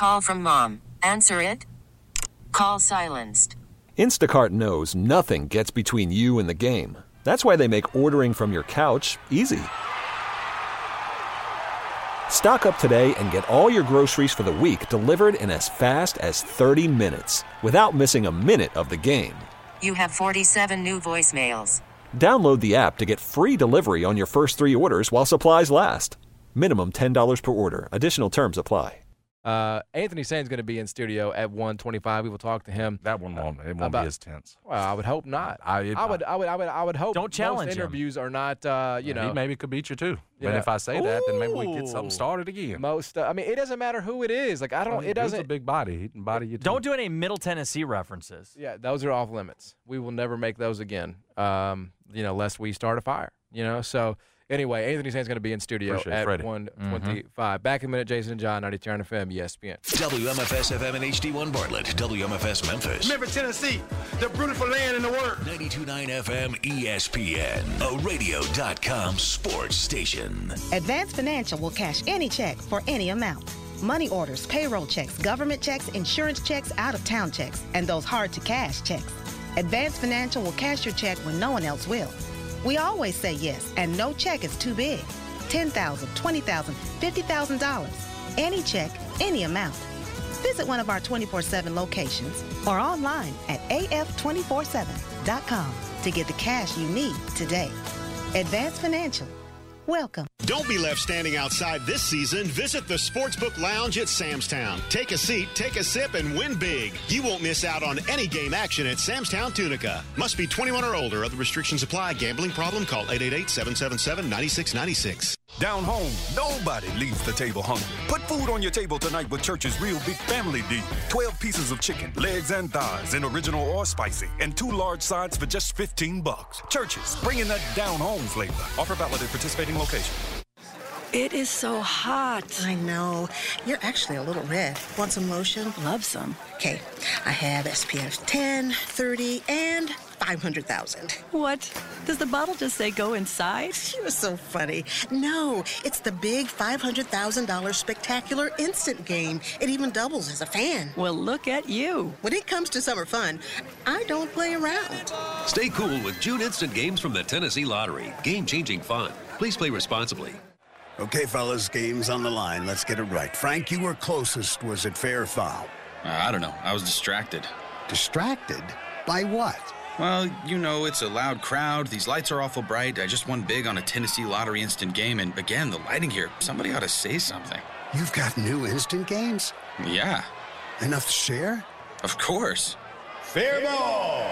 Call from mom. Answer it. Call silenced. Instacart knows nothing gets between you and the game. That's why they make ordering from your couch easy. Stock up today and get all your groceries for the week delivered in as fast as 30 minutes without missing a minute of the game. You have 47 new voicemails. Download the app to get free delivery on your first 3 orders while supplies last. Minimum $10 per order. Additional terms apply. Anthony Sain's going to be in studio at 1:25. We will talk to him. That one won't. It won't be as tense. Well, I would hope not. I would hope. Don't challenge most interviews are not. He maybe could beat you too. Yeah. And if I say that, then maybe we get something started again. Most. It doesn't matter who it is. Like I don't. It doesn't. He's a big body. He can body you too. Don't do any Middle Tennessee references. Yeah, those are off limits. We will never make those again. Lest we start a fire. So. Anyway, Anthony Sain's going to be in studio at 1:25. Back in a minute, Jason and John, 92.9 FM, ESPN. WMFS FM and HD1 Bartlett, WMFS Memphis. Memphis, Tennessee, the beautiful land in the world. 92.9 FM, ESPN, a radio.com sports station. Advance Financial will cash any check for any amount. Money orders, payroll checks, government checks, insurance checks, out-of-town checks, and those hard-to-cash checks. Advance Financial will cash your check when no one else will. We always say yes, and no check is too big. $10,000, $20,000, $50,000. Any check, any amount. Visit one of our 24/7 locations or online at af247.com to get the cash you need today. Advance Financial. Welcome. Don't be left standing outside this season. Visit the Sportsbook Lounge at Sam's Town. Take a seat, take a sip, and win big. You won't miss out on any game action at Sam's Town Tunica. Must be 21 or older. Other restrictions apply. Gambling problem? Call 888-777-9696. Down home, nobody leaves the table hungry. Put food on your table tonight with Church's Real Big Family Deal. 12 pieces of chicken, legs and thighs in original or spicy, and 2 large sides for just $15. Church's, bringing that down home flavor. Offer valid at participating locations. It is so hot. I know. You're actually a little red. Want some lotion? Love some. Okay, I have SPF 10, 30, and 500,000. What? Does the bottle just say go inside? You're so funny. No, it's the big $500,000 spectacular instant game. It even doubles as a fan. Well, look at you. When it comes to summer fun, I don't play around. Stay cool with June instant games from the Tennessee Lottery. Game-changing fun. Please play responsibly. Okay, fellas, game's on the line. Let's get it right. Frank, you were closest. Was it fair or foul? I don't know. I was distracted. Distracted? By what? Well, it's a loud crowd. These lights are awful bright. I just won big on a Tennessee Lottery instant game. And again, the lighting here, somebody ought to say something. You've got new instant games? Yeah. Enough to share? Of course. Fair ball!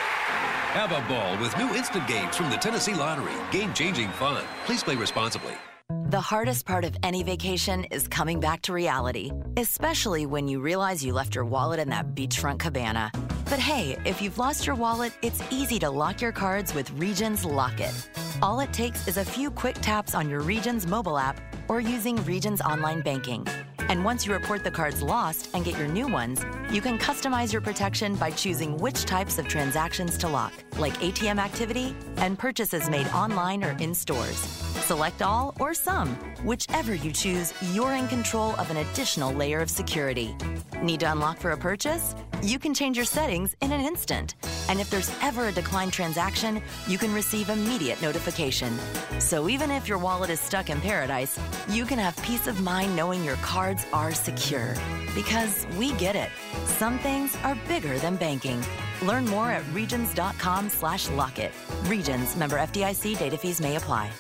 Have a ball with new instant games from the Tennessee Lottery. Game-changing fun. Please play responsibly. The hardest part of any vacation is coming back to reality, especially when you realize you left your wallet in that beachfront cabana. But hey, if you've lost your wallet, it's easy to lock your cards with Regions Lock It. All it takes is a few quick taps on your Regions mobile app or using Regions online banking. And once you report the cards lost and get your new ones, you can customize your protection by choosing which types of transactions to lock, like ATM activity and purchases made online or in stores. Select all or some. Whichever you choose, you're in control of an additional layer of security. Need to unlock for a purchase? You can change your settings in an instant. And if there's ever a declined transaction, you can receive immediate notification. So even if your wallet is stuck in paradise, you can have peace of mind knowing your cards are secure. Because we get it. Some things are bigger than banking. Learn more at regions.com/lockit. Regions, member FDIC, data fees may apply.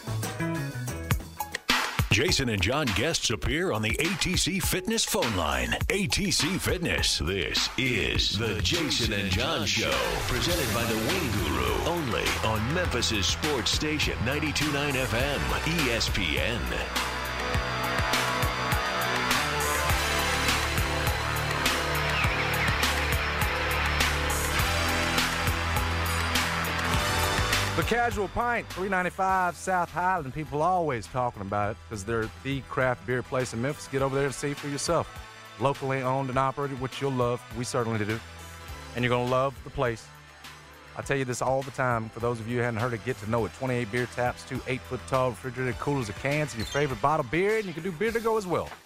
Jason and John guests appear on the ATC Fitness phone line. ATC Fitness. This is the Jason and John Show. Presented by the Wing Guru. Only on Memphis' sports station, 92.9 FM, ESPN. The Casual Pint, $3.95 South Highland. People always talking about it because they're the craft beer place in Memphis. Get over there and see for yourself. Locally owned and operated, which you'll love. We certainly do. And you're going to love the place. I tell you this all the time. For those of you who hadn't heard it, get to know it. 28 beer taps, 2 8-foot tall refrigerated coolers of cans, and your favorite bottled beer, and you can do beer to go as well.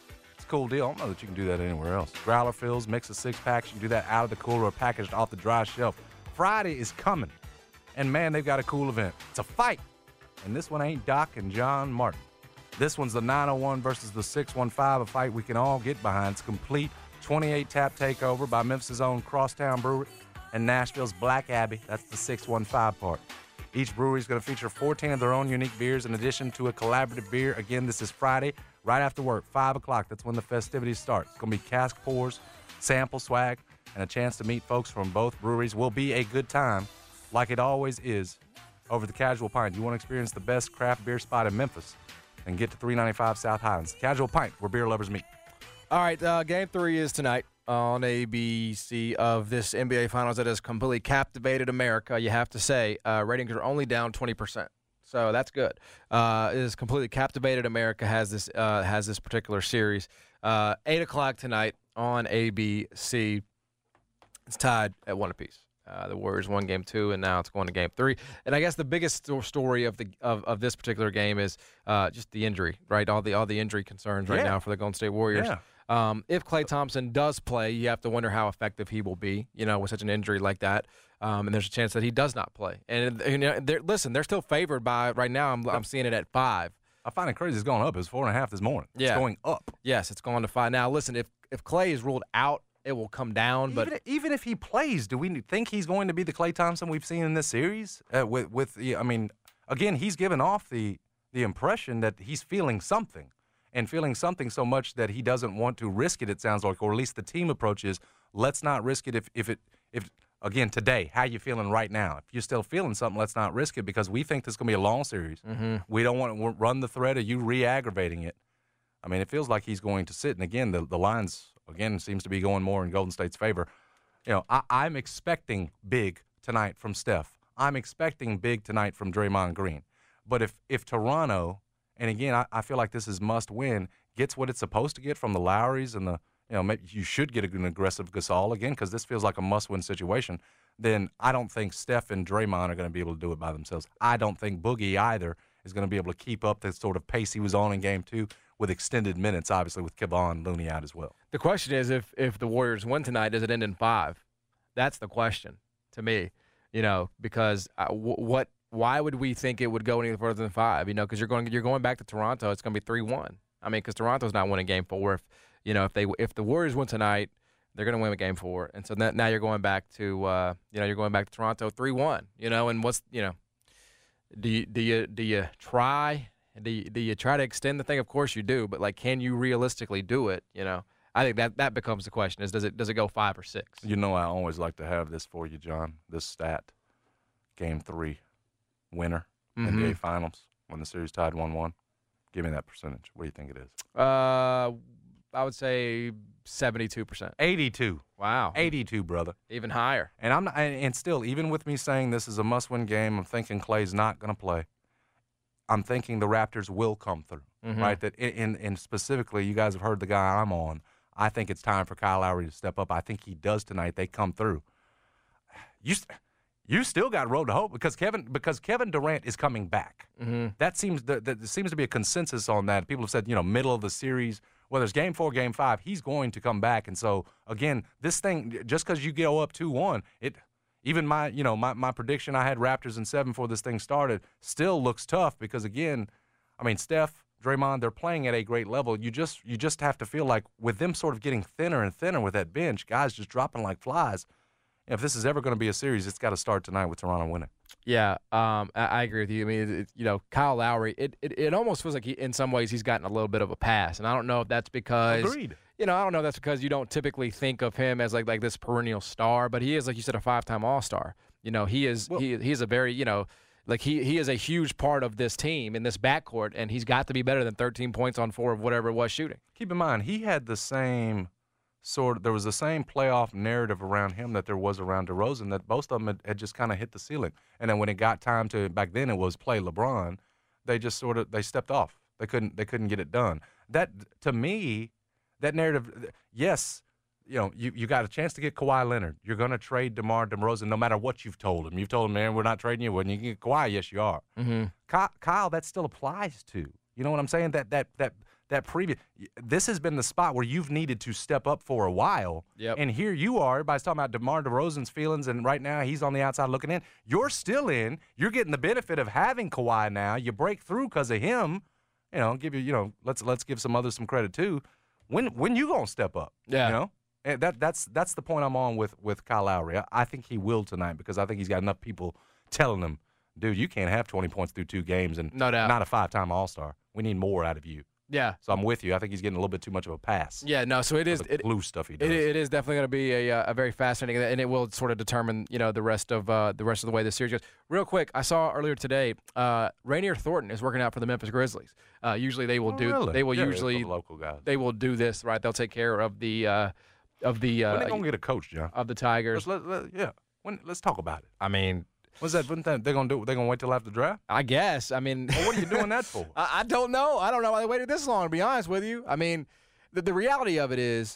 It's a cool deal. I don't know that you can do that anywhere else. Growler fills, mix of 6-packs. You can do that out of the cooler or packaged off the dry shelf. Friday is coming. And, man, they've got a cool event. It's a fight. And this one ain't Doc and John Martin. This one's the 901 versus the 615, a fight we can all get behind. It's a complete 28-tap takeover by Memphis' own Crosstown Brewery and Nashville's Black Abbey. That's the 615 part. Each brewery is going to feature 14 of their own unique beers in addition to a collaborative beer. Again, this is Friday, right after work, 5 o'clock. That's when the festivities start. It's going to be cask pours, sample swag, and a chance to meet folks from both breweries. Will be a good time, like it always is, over the Casual Pint. You want to experience the best craft beer spot in Memphis and get to 395 South Highlands. Casual Pint, where beer lovers meet. All right, Game 3 is tonight on ABC of this NBA Finals that has completely captivated America, you have to say. Ratings are only down 20%, so that's good. It has completely captivated America, has this particular series. 8 o'clock tonight on ABC. It's tied at 1 apiece. The Warriors won Game 2, and now it's going to Game 3. And I guess the biggest story of this particular game is just the injury, right? All the injury concerns right now for the Golden State Warriors. Yeah. If Klay Thompson does play, you have to wonder how effective he will be, with such an injury like that. And there's a chance that he does not play. And they're still favored by right now. I'm seeing it at 5. I find it crazy. It's going up. It's 4.5 this morning. Yeah. It's going up. Yes, it's going to 5. Now, listen, if Klay is ruled out, it will come down. But even if he plays, do we think he's going to be the Klay Thompson we've seen in this series? Again, he's given off the impression that he's feeling something. And feeling something so much that he doesn't want to risk it, it sounds like, or at least the team approach is, let's not risk it if again, today, how you feeling right now? If you're still feeling something, let's not risk it because we think this is going to be a long series. Mm-hmm. We don't want to run the threat of you re-aggravating it. I mean, it feels like he's going to sit. And, again, the lines, again, seems to be going more in Golden State's favor. I'm expecting big tonight from Steph. I'm expecting big tonight from Draymond Green. But if Toronto – and, again, I feel like this is must-win. Gets what it's supposed to get from the Lowrys and maybe you should get an aggressive Gasol again because this feels like a must-win situation. Then I don't think Steph and Draymond are going to be able to do it by themselves. I don't think Boogie either is going to be able to keep up the sort of pace he was on in Game 2 with extended minutes, obviously, with Kevon Looney out as well. The question is if the Warriors win tonight, does it end in 5? That's the question to me, because why would we think it would go any further than 5? Because you're going back to Toronto, it's going to be 3-1. I mean, because Toronto's not winning Game 4. If the Warriors win tonight, they're going to win Game 4, and so now you're going back to Toronto 3-1. And what's do you try? Do you try to extend the thing? Of course you do, but can you realistically do it? I think that becomes the question: is does it go 5 or 6? I always like to have this for you, John. This stat: Game 3. Winner, NBA Finals, when the series tied 1-1. Give me that percentage. What do you think it is? I would say 72%. 82. Wow. 82, brother. Even higher. And still, even with me saying this is a must-win game, I'm thinking Klay's not going to play. I'm thinking the Raptors will come through, right? That and specifically, you guys have heard the guy I'm on. I think it's time for Kyle Lowry to step up. I think he does tonight. They come through. You still got road to hope because Kevin Durant is coming back. Mm-hmm. That seems to be a consensus on that. People have said, middle of the series, whether it's Game 4, Game 5, he's going to come back. And so again, this thing, just because you go up 2-1, even my prediction I had Raptors in 7 before this thing started still looks tough because again, Steph, Draymond, they're playing at a great level. You just have to feel like with them sort of getting thinner and thinner with that bench, guys just dropping like flies. If this is ever going to be a series, it's got to start tonight with Toronto winning. Yeah, I agree with you. I mean, Kyle Lowry, it almost feels like in some ways he's gotten a little bit of a pass, and I don't know if that's because Agreed. I don't know if that's because you don't typically think of him as like this perennial star, but he is, like you said, a 5-time All-Star. He is he is a very he is a huge part of this team in this backcourt, and he's got to be better than 13 points on 4 of whatever it was shooting. Keep in mind, he had the same. There was the same playoff narrative around him that there was around DeRozan, that both of them had just kind of hit the ceiling. And then when it got time to, back then it was play LeBron, they just they stepped off. They couldn't get it done. That, to me, that narrative, yes, you got a chance to get Kawhi Leonard. You're going to trade DeMar DeRozan no matter what you've told him. You've told him, man, we're not trading you. When you get Kawhi, yes, you are. Mm-hmm. Kyle, that still applies to. You know what I'm saying? That this has been the spot where you've needed to step up for a while. Yep. And here you are. Everybody's talking about DeMar DeRozan's feelings, and right now he's on the outside looking in. You're still in. You're getting the benefit of having Kawhi now. You break through because of him. Let's give some others some credit too. When you gonna step up? Yeah. And that's the point I'm on with Kyle Lowry. I think he will tonight because I think he's got enough people telling him, dude, you can't have 20 points through 2 games and no doubt. Not a 5-time All-Star. We need more out of you. Yeah. So I'm with you. I think he's getting a little bit too much of a pass. Yeah, no, so it is the blue stuff he does. It is definitely going to be a very fascinating, and it will sort of determine, the rest of the way the series goes. Real quick, I saw earlier today, Rainier Thornton is working out for the Memphis Grizzlies. Usually they will the local guys. They will do this, right? They'll take care of the when are they gonna get a coach, John? Of the Tigers. Let's talk about it. I mean, what's that? They're gonna do? They're gonna wait till after the draft? I guess. I mean, well, what are you doing that for? I don't know. I don't know why they waited this long. To be honest with you, I mean, the reality of it is,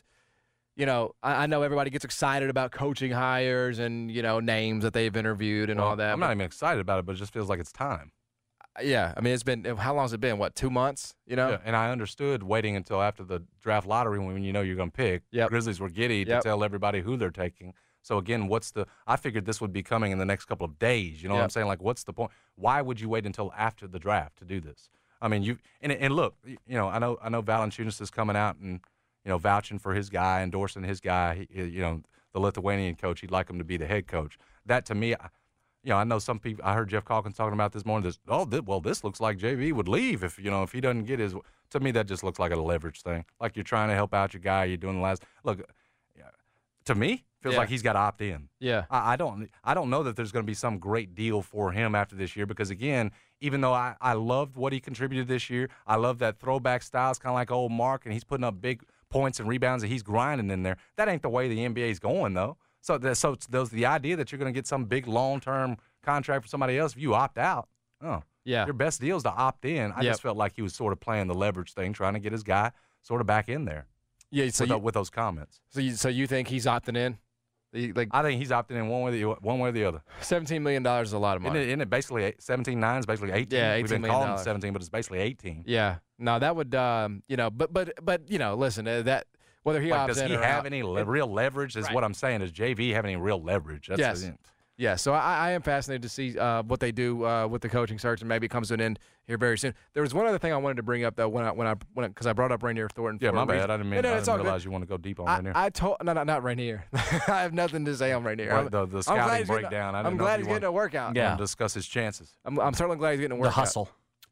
I know everybody gets excited about coaching hires and names that they've interviewed and all that. I'm not even excited about it, but it just feels like it's time. Yeah, I mean, it's been how long has it been? What, 2 months? Yeah, and I understood waiting until after the draft lottery when you're going to pick. Yep. Grizzlies were giddy to tell everybody who they're taking. So again, I figured this would be coming in the next couple of days. You know what I'm saying? Like, what's the point? Why would you wait until after the draft to do this? I mean, and look, I know Valanciunas is coming out and vouching for his guy, endorsing his guy. The Lithuanian coach, he'd like him to be the head coach. That to me. I know some people. I heard Jeff Calkins talking about this morning. This looks like JV would leave if he doesn't get his. To me, that just looks like a leverage thing. Like you're trying to help out your guy. You're doing the last look. To me, feels like he's got to opt in. Yeah, I don't know that there's going to be some great deal for him after this year because again, even though I loved what he contributed this year, I love that throwback style. It's kind of like old Mark, and he's putting up big points and rebounds, and he's grinding in there. That ain't the way the NBA is going though. So the idea that you're going to get some big long-term contract for somebody else if you opt out, your best deal is to opt in. I just felt like he was sort of playing the leverage thing, trying to get his guy sort of back in there. Yeah, with those comments. So you think he's opting in? I think he's opting in one way or the other. $17 million is a lot of money. Isn't it basically 17.9 is basically 18? Yeah, $18 We've been million. calling it 17, but it's basically 18. Yeah. No, that would but listen, that. Whether he opts does in he or have out, any real leverage? Is what I'm saying. Does JV have any real leverage? Yes. Yeah. So I am fascinated to see what they do with the coaching search, and maybe it comes to an end here very soon. There was one other thing I wanted to bring up though because I brought up Rainier Thornton. Yeah, my bad. I didn't realize you want to go deep on Rainier. Not Rainier. I have nothing to say on Rainier. Right, the scouting breakdown. I'm glad he's getting a workout. Yeah. Discuss his chances. I'm certainly glad he's getting a workout. The hustle.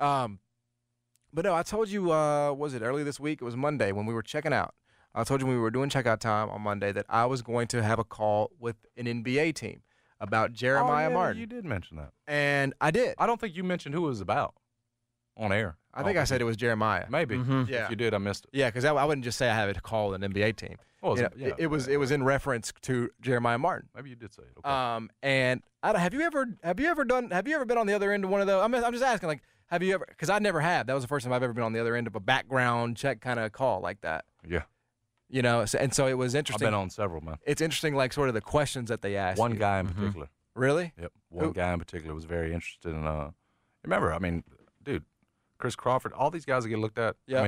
But no, I told you. Was it early this week? It was Monday when we were checking out. I told you when we were doing checkout time on Monday that I was going to have a call with an NBA team about Jeremiah Martin. You did mention that. And I did. I don't think you mentioned who it was about on air. I think I said it was Jeremiah. Maybe. Mm-hmm. Yeah. If you did, I missed it. Yeah, because I wouldn't just say I have to call an NBA team. It was in reference to Jeremiah Martin. Maybe you did say it. Okay. And have you ever been on the other end of one of those? I'm just asking, like, have you ever? Because I never have. That was the first time I've ever been on the other end of a background check kind of call like that. Yeah. So it was interesting. I've been on several, man. It's interesting, like sort of the questions that they asked. One guy in particular. Really? Yep. One guy in particular was very interested in. Remember, I mean, dude, Chris Crawford, all these guys that get looked at. Yeah. I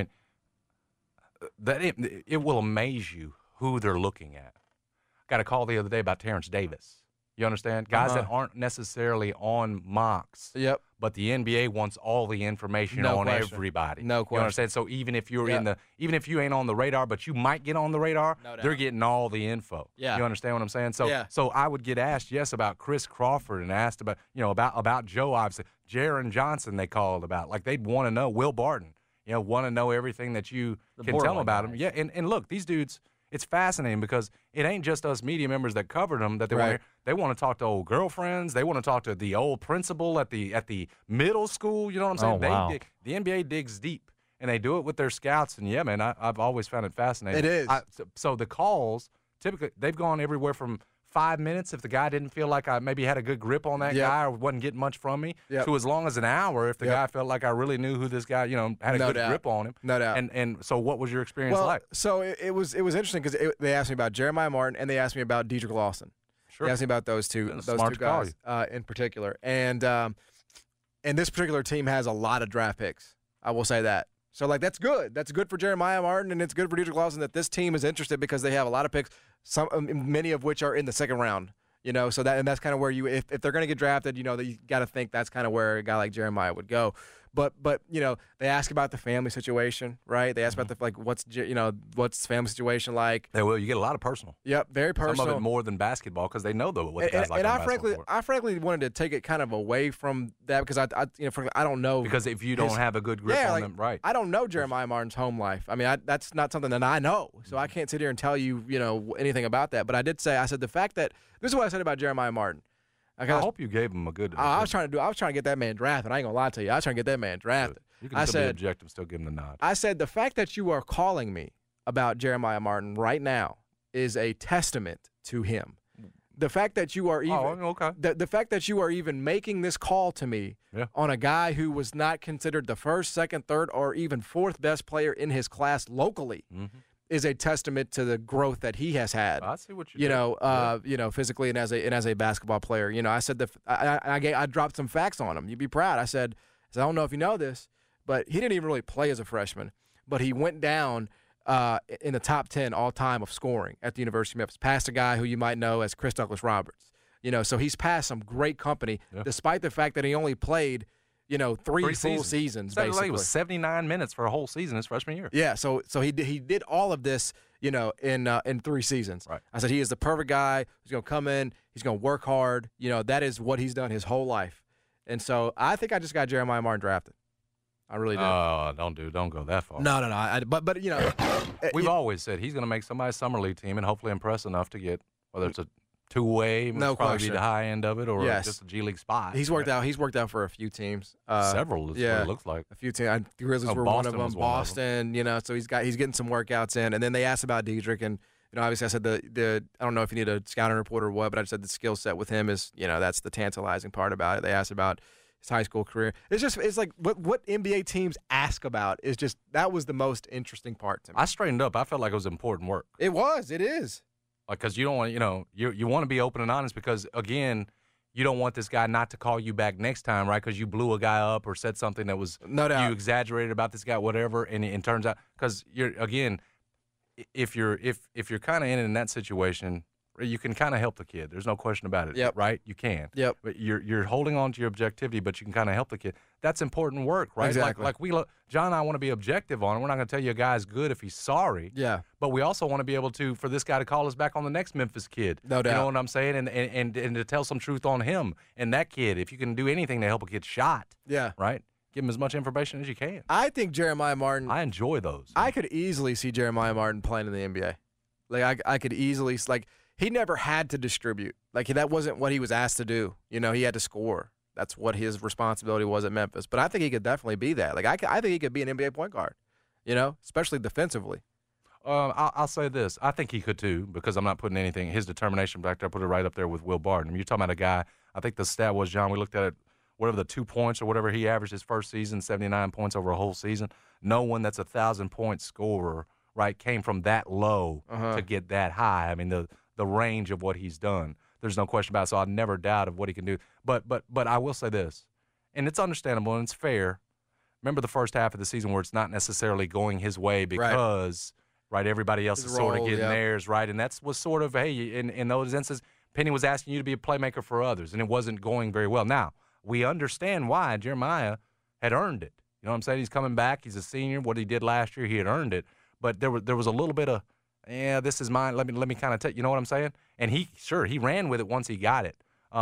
mean, it will amaze you who they're looking at. Got a call the other day about Terrence Davis. You understand? Guys that aren't necessarily on mocks. Yep. But the NBA wants all the information on everybody. No question. You understand? So even if you're even if you ain't on the radar, but you might get on the radar, they're getting all the info. Yeah. You understand what I'm saying? So I would get asked, about Chris Crawford and asked about, about Joe, obviously. Jaren Johnson they called about. Like they'd want to know. Will Barton, want to know everything that you can tell them about him. Yeah, and look, these dudes, it's fascinating because it ain't just us media members that covered them that they want to hear. They want to talk to old girlfriends. They want to talk to the old principal at the middle school. You know what I'm saying? Wow. The NBA digs deep, and they do it with their scouts. And, yeah, man, I've always found it fascinating. It is. So the calls, typically, they've gone everywhere from 5 minutes if the guy didn't feel like I maybe had a good grip on that guy or wasn't getting much from me, to as long as an hour if the guy felt like I really knew who this guy, had a good grip on him. No doubt. And so what was your experience like? So it was interesting because they asked me about Jeremiah Martin and they asked me about Dedrick Lawson. Sure. They asked me about those two guys in particular. And this particular team has a lot of draft picks. I will say that. So, like, that's good. That's good for Jeremiah Martin, and it's good for Dedric Lawson that this team is interested because they have a lot of picks, many of which are in the second round. So that's kind of where if they're going to get drafted, you got to think that's kind of where a guy like Jeremiah would go. But they ask about the family situation, right? They ask about what's the family situation like. They will. You get a lot of personal. Yep, very personal. Some of it more than basketball because they know what guys like. And I frankly wanted to take it kind of away from that because I don't know. Because if you don't have a good grip on them, right? I don't know Jeremiah Martin's home life. I mean, that's not something that I know, so I can't sit here and tell you anything about that. But I did say, I said the fact that this is what I said about Jeremiah Martin. I hope you gave him a good. I was trying to get that man drafted. I ain't gonna lie to you. I was trying to get that man drafted. You can still be objective, still give him the nod. I said the fact that you are calling me about Jeremiah Martin right now is a testament to him. The fact that you are even the fact that you are even making this call to me on a guy who was not considered the first, second, third, or even fourth best player in his class locally. Mm-hmm. Is a testament to the growth that he has had. I see what you physically and as a basketball player. I said I dropped some facts on him. You'd be proud. I said I don't know if you know this, but he didn't even really play as a freshman. But he went down in the top 10 all time of scoring at the University of Memphis, past a guy who you might know as Chris Douglas Roberts. So he's passed some great company, despite the fact that he only played. 3 full seasons, basically. It was 79 minutes for a whole season his freshman year. Yeah, so he did all of this, in 3 seasons. Right. I said he is the perfect guy who's going to come in, he's going to work hard. That is what he's done his whole life. And so I think I just got Jeremiah Martin drafted. I really do. Oh, don't go that far. No. But we've always said he's going to make somebody's summer league team and hopefully impress enough to get whether it's a two-way, no probably question. Be the high end of it, or just a G League spot. He's worked out. He's worked out for a few teams. Several. Is what it looks like a few teams. The Grizzlies were one of them. Boston. So he's getting some workouts in. And then they asked about Dedric, and obviously I said the I don't know if you need a scouting report or what, but I said the skill set with him is that's the tantalizing part about it. They asked about his high school career. It's like what NBA teams ask about is just that was the most interesting part to me. I straightened up. I felt like it was important work. It was. It is. Because you don't want you want to be open and honest because, again, you don't want this guy not to call you back next time, right, because you blew a guy up or said something that was no doubt. You exaggerated about this guy, whatever, and it turns out because if you're kind of in that situation, you can kind of help the kid. There's no question about it, right? You can. Yep. But you're holding on to your objectivity, but you can kind of help the kid. That's important work, right? Exactly. Like John and I want to be objective on it. We're not going to tell you a guy's good if he's sorry. Yeah. But we also want to be able to, for this guy to call us back on the next Memphis kid. No doubt. You know what I'm saying? And to tell some truth on him and that kid. If you can do anything to help a kid shot. Yeah. Right? Give him as much information as you can. I think Jeremiah Martin. I enjoy those. I could easily see Jeremiah Martin playing in the NBA. Like I could easily he never had to distribute. Like that wasn't what he was asked to do. He had to score. That's what his responsibility was at Memphis. But I think he could definitely be that. Like I think he could be an NBA point guard. Especially defensively. I'll say this. I think he could too because I'm not putting anything. His determination back there, I put it right up there with Will Barton. I mean, you're talking about a guy. I think the stat was, John, we looked at it, whatever the 2 points or whatever he averaged his first season, 79 points over a whole season. No one that's 1,000-point scorer, right, came from that low to get that high. I mean, the range of what he's done. There's no question about it, so I never doubt of what he can do. But I will say this, and it's understandable and it's fair. Remember the first half of the season where it's not necessarily going his way because, right everybody else is sort of getting theirs, right? And that was sort of, hey, in those instances, Penny was asking you to be a playmaker for others, and it wasn't going very well. Now, we understand why Jeremiah had earned it. You know what I'm saying? He's coming back. He's a senior. What he did last year, he had earned it. But there was a little bit of, this is mine. Let me kind of take. You know what I'm saying? And he ran with it once he got it.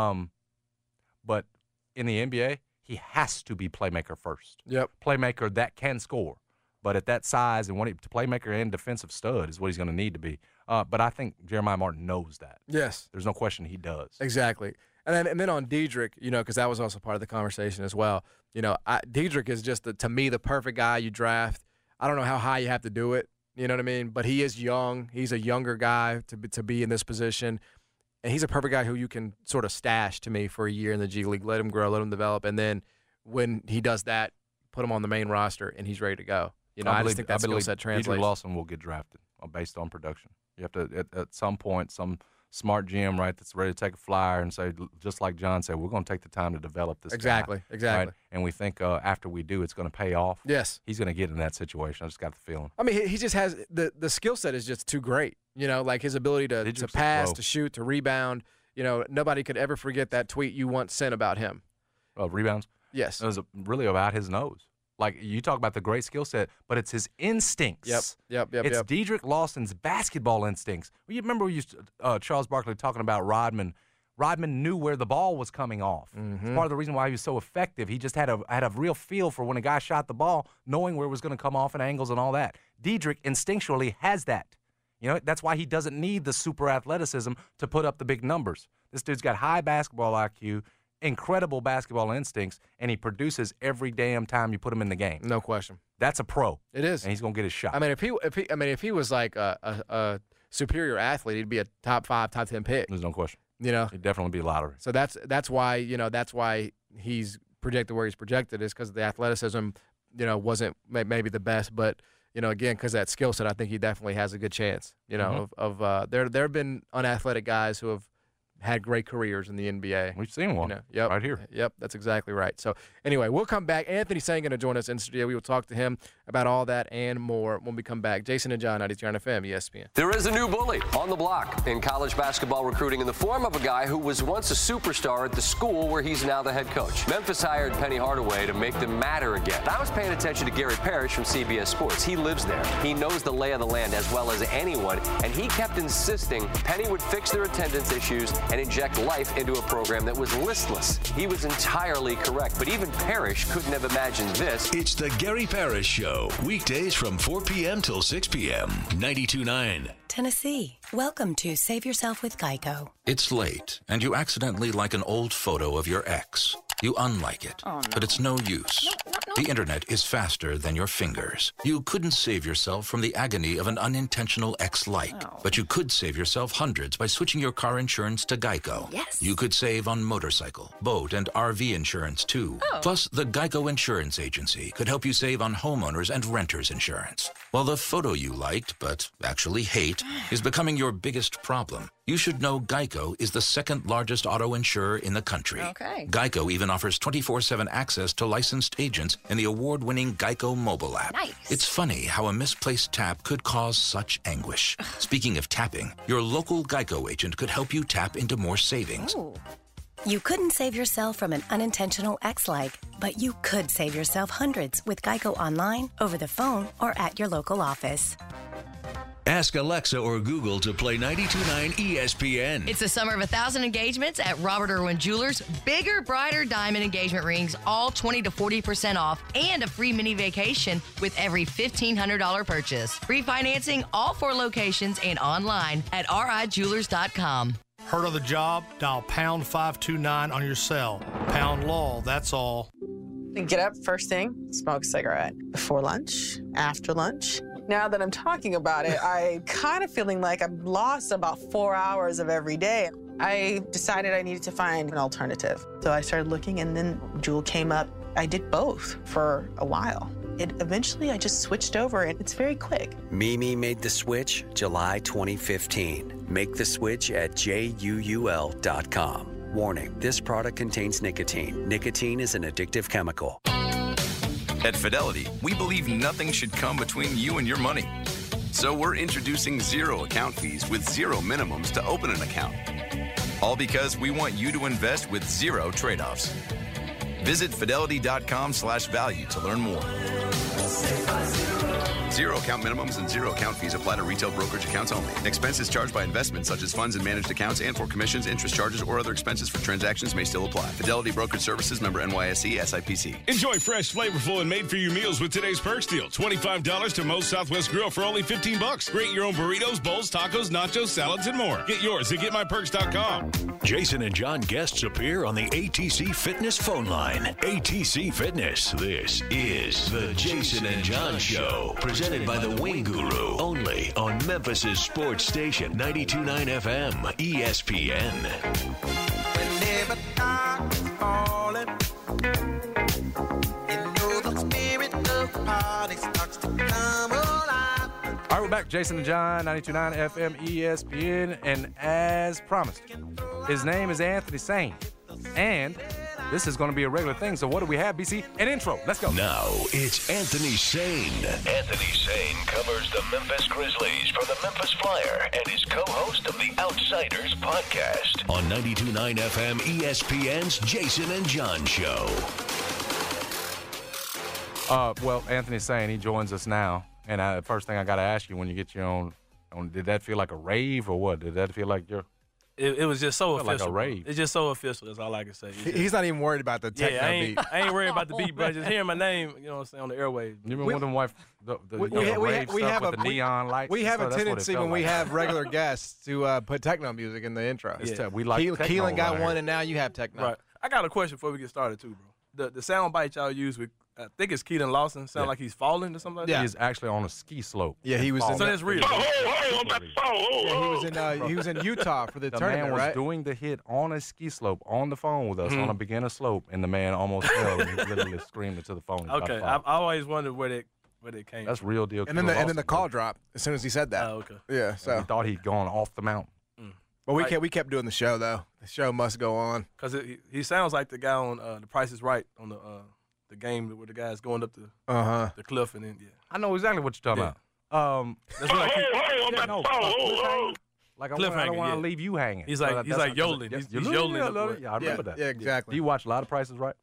But in the NBA, he has to be playmaker first. Yep. Playmaker that can score. But at that size and playmaker and defensive stud is what he's going to need to be. But I think Jeremiah Martin knows that. Yes. There's no question he does. Exactly. And then on Dedric, because that was also part of the conversation as well. Dedric is just to me the perfect guy you draft. I don't know how high you have to do it. You know what I mean? But he is young. He's a younger guy to be in this position. And he's a perfect guy who you can sort of stash to me for a year in the G League, let him grow, let him develop. And then when he does that, put him on the main roster and he's ready to go. I just think that skill set translates. Dedric Lawson will get drafted based on production. You have to, at some point, some smart GM, right, that's ready to take a flyer and say, just like John said, we're going to take the time to develop this Exactly. Right? And we think after we do, it's going to pay off. Yes. He's going to get in that situation. I just got the feeling. I mean, he just has the skill set is just too great. You know, like his ability to pass, to shoot, to rebound. You know, nobody could ever forget that tweet you once sent about him. Rebounds? Yes. It was really about his nose. Like, you talk about the great skill set, but it's his instincts. Yep. It's Dedrick Lawson's basketball instincts. You remember we used to, Charles Barkley talking about Rodman. Rodman knew where the ball was coming off. Mm-hmm. It's part of the reason why he was so effective. He just had a real feel for when a guy shot the ball, knowing where it was going to come off and angles and all that. Dedrick instinctually has that. You know, that's why he doesn't need the super athleticism to put up the big numbers. This dude's got high basketball IQ, incredible basketball instincts, and he produces every damn time you put him in the game. No question. That's a pro. It is, and he's gonna get his shot. I mean, if he was like a superior athlete, he'd be a top 5, top 10 pick. There's no question. You know, he'd definitely be lottery. So that's why he's projected where he's projected, is because the athleticism, wasn't maybe the best, but again, because that skill set, I think he definitely has a good chance. There have been unathletic guys who have had great careers in the NBA. We've seen one right here. Yep, that's exactly right. So anyway, we'll come back. Anthony Sang going to join us in studio. We will talk to him about all that and more when we come back. Jason and John, 92.9 FM, ESPN. There is a new bully on the block in college basketball recruiting in the form of a guy who was once a superstar at the school where he's now the head coach. Memphis hired Penny Hardaway to make them matter again. I was paying attention to Gary Parrish from CBS Sports. He lives there. He knows the lay of the land as well as anyone, and he kept insisting Penny would fix their attendance issues and inject life into a program that was listless. He was entirely correct, but even Parrish couldn't have imagined this. It's the Gary Parrish Show, weekdays from 4 p.m. till 6 p.m., 92.9. Tennessee, welcome to Save Yourself with Geico. It's late, and you accidentally like an old photo of your ex. You unlike it, but it's no use. The internet is faster than your fingers. You couldn't save yourself from the agony of an unintentional ex-like, but you could save yourself hundreds by switching your car insurance to Geico. Yes. You could save on motorcycle, boat, and RV insurance, too. Plus, the Geico Insurance Agency could help you save on homeowners and renters insurance. While the photo you liked, but actually hate, is becoming your biggest problem, you should know Geico is the second largest auto insurer in the country. Okay. Geico even offers 24/7 access to licensed agents in the award-winning Geico mobile app. Nice. It's funny how a misplaced tap could cause such anguish. Speaking of tapping, your local Geico agent could help you tap into more savings. Ooh. You couldn't save yourself from an unintentional ex-like, but you could save yourself hundreds with Geico online, over the phone, or at your local office. Ask Alexa or Google to play 92.9 ESPN. It's the summer of 1,000 engagements at Robert Irwin Jewelers. Bigger, brighter diamond engagement rings, all 20 to 40% off, and a free mini vacation with every $1,500 purchase. Free financing, all 4 locations, and online at rijewelers.com. Heard of the job? Dial pound 529 on your cell. Pound law, that's all. Get up first thing, smoke a cigarette. Before lunch, after lunch. Now that I'm talking about it, I'm kind of feeling like I've lost about 4 hours of every day. I decided I needed to find an alternative. So I started looking, and then Juul came up. I did both for a while. Eventually, I just switched over, and it's very quick. Mimi made the switch July 2015. Make the switch at JUUL.com. Warning, this product contains nicotine. Nicotine is an addictive chemical. At Fidelity, we believe nothing should come between you and your money. So we're introducing zero account fees with zero minimums to open an account. All because we want you to invest with zero trade-offs. Visit fidelity.com/value to learn more. Zero account minimums and zero account fees apply to retail brokerage accounts only. Expenses charged by investments such as funds and managed accounts and for commissions, interest charges, or other expenses for transactions may still apply. Fidelity Brokerage Services, member NYSE, SIPC. Enjoy fresh, flavorful, and made-for-you meals with today's Perks deal. $25 to Moe's Southwest Grill for only $15. Create your own burritos, bowls, tacos, nachos, salads, and more. Get yours at GetMyPerks.com. Jason and John guests appear on the ATC Fitness phone line. ATC Fitness. This is the Jason and John Show. Presented by the Wing Guru. Only on Memphis' sports station, 92.9 FM, ESPN. Whenever dark is falling, you know the spirit of the party starts to come alive. All right, we're back. Jason and John, 92.9 FM ESPN. And as promised, his name is Anthony Sane. And this is going to be a regular thing. So what do we have, BC? An intro. Let's go. Now it's Anthony Sane. Anthony Sane covers the Memphis Grizzlies for the Memphis Flyer and is co-host of the Outsiders podcast on 92.9 FM ESPN's Jason and John Show. Well, Anthony Sane, he joins us now. And the first thing I got to ask you, when you get your own, did that feel like a rave or what? Did that feel like your... It was just so official. Like a rave. It's just so official. That's all I can say. He's not even worried about the techno beat. I ain't worried about the beat, bro. Just hearing my name, you know what I'm saying, on the airwaves. You remember when we have the neon lights? We have a tendency when we have regular guests to put techno music in the intro. Yeah. We like Keelan got one, and now you have techno. Right. I got a question before we get started, too, bro. The sound bite y'all use with, I think it's Keaton Lawson, sound like he's falling or something like that? He's actually on a ski slope. Yeah, he was. So that's real. He was in Utah for the tournament, man was right? doing the hit on a ski slope on the phone with us on a beginner slope, and the man almost fell, and he literally screamed into the phone. Okay, I always wondered where they came. That's real deal. And then the call dropped as soon as he said that. Oh, okay. Yeah, so we thought he'd gone off the mountain. But we kept doing the show though. The show must go on. Because he sounds like the guy on The Price is Right on the game where the guy's going up the cliff and then I know exactly what you're talking about. That's what like I don't want to leave you hanging. He's like yodeling. He's yodeling. Yeah, I remember that. Yeah, exactly. Do you watch a lot of Prices Right?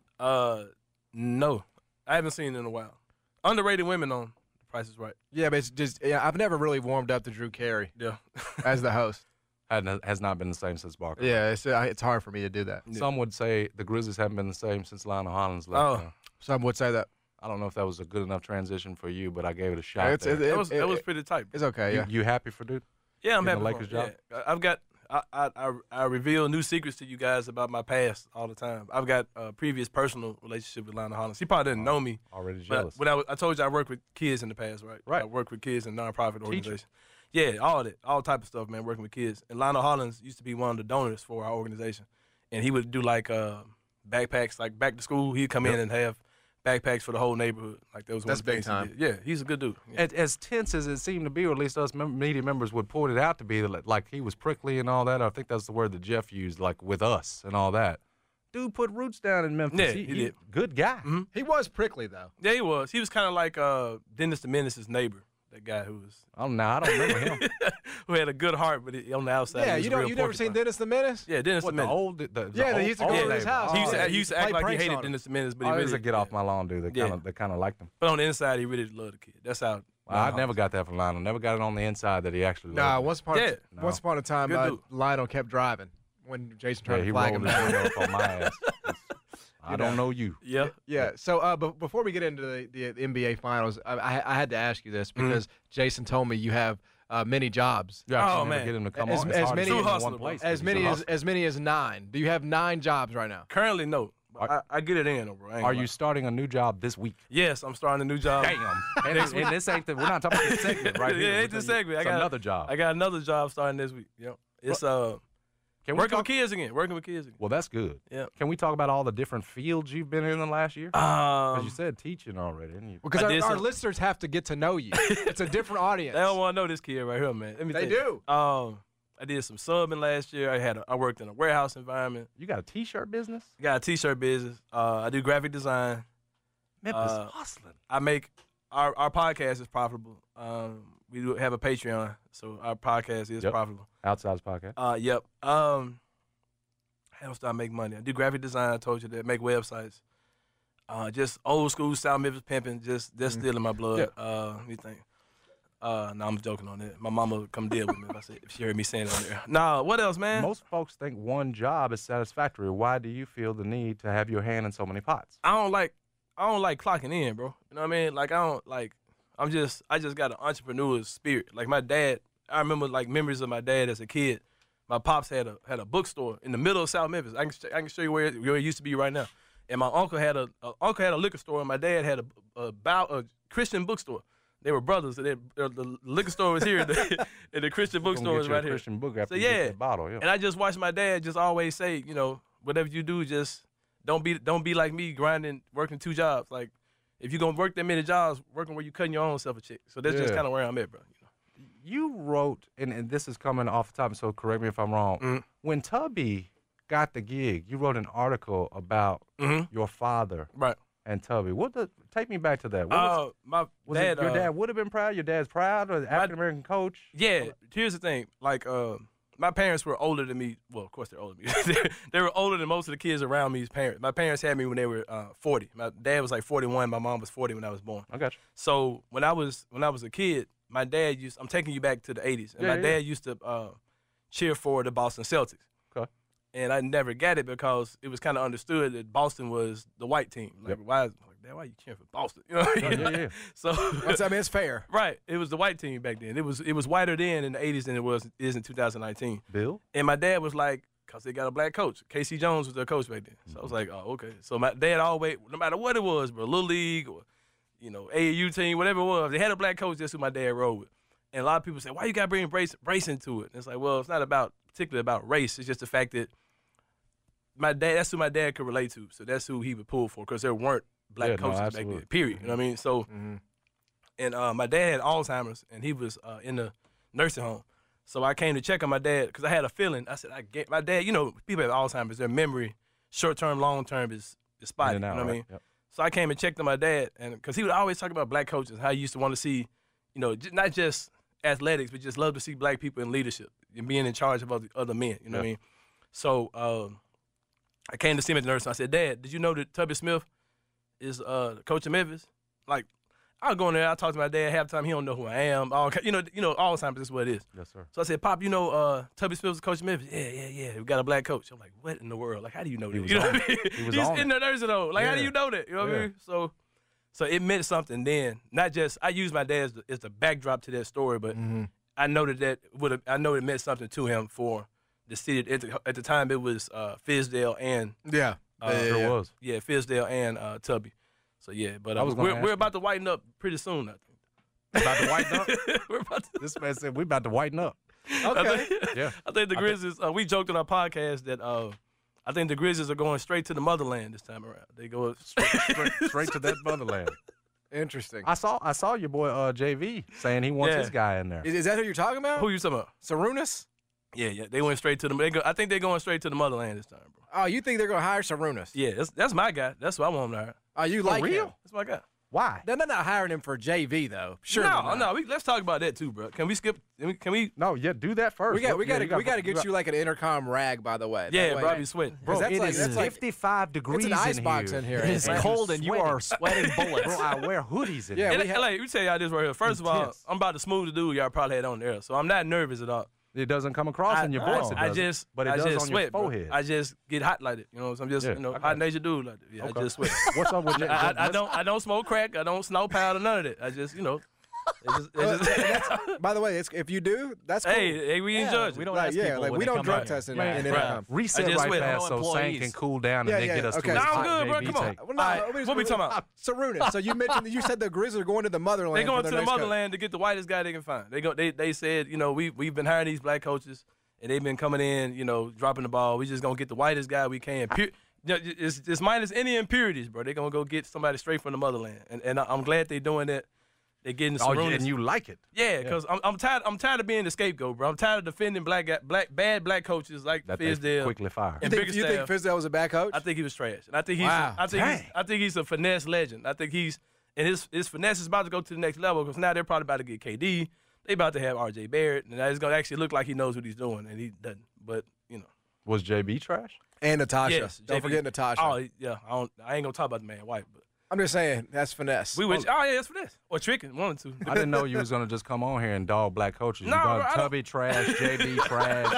No, I haven't seen it in a while. Underrated women on The Price is Right. Yeah, but it's just I've never really warmed up to Drew Carey. Yeah, as the host. Has not been the same since Barker. Yeah, it's hard for me to do that. Yeah. Some would say the Grizzlies haven't been the same since Lionel Hollins left. Some would say that. I don't know if that was a good enough transition for you, but I gave it a shot. It was pretty tight. It's okay. Yeah. You happy for dude? Yeah, I'm happy. The Lakers job. Yeah. I've got. I reveal new secrets to you guys about my past all the time. I've got a previous personal relationship with Lionel Hollins. He probably didn't know me. Already jealous. When I told you I worked with kids in the past, right? Right. I worked with kids in nonprofit organizations. Yeah, all that, all type of stuff, man, working with kids. And Lionel Hollins used to be one of the donors for our organization. And he would do, like, backpacks, like back to school. He'd come in and have backpacks for the whole neighborhood. Like that was That's big time. Yeah, he's a good dude. Yeah. As tense as it seemed to be, or at least us media members would point it out to be, like he was prickly and all that. I think that's the word that Jeff used, like with us and all that. Dude put roots down in Memphis. Yeah, he did. Good guy. Mm-hmm. He was prickly, though. Yeah, he was. He was kind of like Dennis the Menace's neighbor. That guy who was. Oh no, I don't remember him. Who had a good heart, but on the outside. Yeah, you never seen Dennis the Menace? Yeah, Dennis the Menace. He used to go to his house. He used to act like he hated Dennis the Menace, but he really get off my lawn, dude. They kind of liked him. But on the inside, he really loved the kid. That's how. I never got that from Lionel. Never got it on the inside that he actually loved. Nah, once upon a time, Lionel kept driving when Jason tried to flag him down. On my ass. I don't know you. Yeah. Yeah. So before we get into the NBA Finals, I had to ask you this because Jason told me you have many jobs. Yeah. Oh man. Get him to come as many as 9. Do you have 9 jobs right now? Currently, no. I get it in, bro. Are you starting a new job this week? Yes, I'm starting a new job. Damn. and this ain't we're not talking about the segment, right? Yeah, ain't the segment. I got another job. I got another job starting this week. Yep. It's working with kids again. Well, that's good. Yeah. Can we talk about all the different fields you've been in the last year? Because you said teaching already, didn't you? Because our listeners have to get to know you. It's a different audience. They don't want to know this kid right here, man. They do. I did some subbing last year. I worked in a warehouse environment. You got a T-shirt business? Got a T-shirt business. I do graphic design. Memphis hustling. I make our podcast is profitable. We do have a Patreon, so our podcast is profitable. Outside's podcast. Yep. How else do I make money? I do graphic design. I told you that. Make websites. Just old school South Memphis pimping. Just still in my blood. Let me think. No, I'm joking on that. My mama would come deal with me if she heard me saying it on there. Nah, what else, man? Most folks think one job is satisfactory. Why do you feel the need to have your hand in so many pots? I don't like clocking in, bro. You know what I mean? Like I just got an entrepreneurial spirit. Like my dad, I remember like memories of my dad as a kid. My pops had a bookstore in the middle of South Memphis. I can show you where it used to be right now. And my uncle had a liquor store, and my dad had a Christian bookstore. They were brothers. The liquor store was here, and the Christian bookstore was right here. Christian book after you get the bottle, yeah. And I just watched my dad just always say, you know, whatever you do, just don't be like me, grinding, working 2 jobs. Like if you're gonna work that many jobs, working where you cutting your own self a check. So that's just kind of where I'm at, bro. you wrote, and this is coming off the top, so correct me if I'm wrong. When Tubby got the gig, you wrote an article about your father and Tubby. Take me back to that. My dad, your dad would have been proud? Your dad's proud? Or African-American coach? Yeah. Here's the thing. Like, my parents were older than me. Well, of course they're older than me. They were older than most of the kids around me's parents. My parents had me when they were 40. My dad was like 41. My mom was 40 when I was born. I got you. So when I was a kid, my dad I'm taking you back to the 80s. And my dad used to cheer for the Boston Celtics. Okay. And I never got it because it was kind of understood that Boston was the white team. Like, why are you cheering for Boston? You know what I mean? Yeah. So it's fair. Right. It was the white team back then. It was whiter then in the 80s than it is in 2019. Bill? And my dad was like, because they got a black coach. Casey Jones was their coach back then. So I was like, oh, okay. So my dad always, no matter what it was, bro, Little League or, AAU team, whatever it was, they had a black coach. That's who my dad rode with. And a lot of people say, why you got to bring race into it? And it's like, well, it's not particularly about race. It's just the fact that that's who my dad could relate to. So that's who he would pull for because there weren't black coaches back then, period. You know what I mean? So, and my dad had Alzheimer's, and he was in the nursing home. So I came to check on my dad because I had a feeling. I said, my dad, people have Alzheimer's. Their memory, short-term, long-term, is spotty. You know what I mean? Yep. So I came and checked on my dad, and because he would always talk about black coaches, how he used to want to see, not just athletics, but just love to see black people in leadership and being in charge of other men. You know what I mean? So I came to see him at the nurse, and I said, Dad, did you know that Tubby Smith is the coach of Memphis? Like, I'll go in there, I'll talk to my dad half the time, he don't know who I am. All the time, this is what it is. Yes, sir. So I said, Pop, Tubby Smith's the coach of Memphis? Yeah, we got a black coach. I'm like, what in the world? Like, how do you know that? You know what I mean? He's in the nursing home. Like, how do you know that? You know what I mean? So it meant something then. Not just, I use my dad as the backdrop to that story, but I know I know it meant something to him for the city. At the time, it was Fizdale and it was. Yeah, Fizdale and Tubby. So yeah, but we're about to whiten up pretty soon. I think. About to whiten up. This man said we're about to whiten up. Okay. I think the Grizzlies. We joked on our podcast that I think the Grizzlies are going straight to the motherland this time around. They go straight to that motherland. Interesting. I saw your boy JV saying he wants his guy in there. Is that who you're talking about? Who you talking about? Sarunas? Yeah. They went straight to the. I think they're going straight to the motherland this time, bro. Oh, you think they're going to hire Sarunas? Yeah, that's my guy. That's what I want him to hire. Oh, you like real? Him? That's my guy. Why? They're not hiring him for JV though. Sure. No. Let's talk about that too, bro. Can we skip? Can we? No, do that first. We got to get you like an intercom rag, by the way. Yeah, bro, I be sweating. Bro, it's 55 degrees. It's an icebox in here. It's cold and you are sweating bullets. Bro, I wear hoodies in here. Yeah, let me tell y'all this right here. First of all, I'm about to smooth the dude y'all probably had on there, so I'm not nervous at all. It doesn't come across in your voice. But it does on your forehead. I just get hot like it. So I'm just hot natured dude like that. Yeah, okay. I just sweat. What's up with that? I don't smoke crack. I don't snow powder. None of that. I just by the way, if you do, that's cool. Hey, we ain't judge. We don't ask people we don't drug test in intercom. Reset right fast so Sang can cool down and then get us to his hot good, bro. Come on. What we talking about? Sarunas. So you said the Grizzlies are going to the motherland. They're going to the motherland to get the whitest guy they can find. They said, we've been hiring these black coaches. And they've been coming in, dropping the ball. We just going to get the whitest guy we can. It's minus any impurities, bro. They're going to go get somebody straight from the motherland. And I'm glad they're doing that. They're getting some and you like it. Yeah, because I'm tired of being the scapegoat, bro. I'm tired of defending bad black coaches like that Fizdale. Quickly fire. You think Fizdale was a bad coach? I think he was trash. And I think he's a finesse legend. I think his finesse is about to go to the next level because now they're probably about to get KD. They about to have R.J. Barrett, and it's going to actually look like he knows what he's doing, and he doesn't. But, Was JB trash? And Natasha. Yes, Don't forget Natasha. Oh, yeah. I ain't going to talk about the man white, but. I'm just saying, that's finesse. That's finesse. Or tricking, one or two. I didn't know you was going to just come on here and dog black coaches. You Tubby trash, JB trash.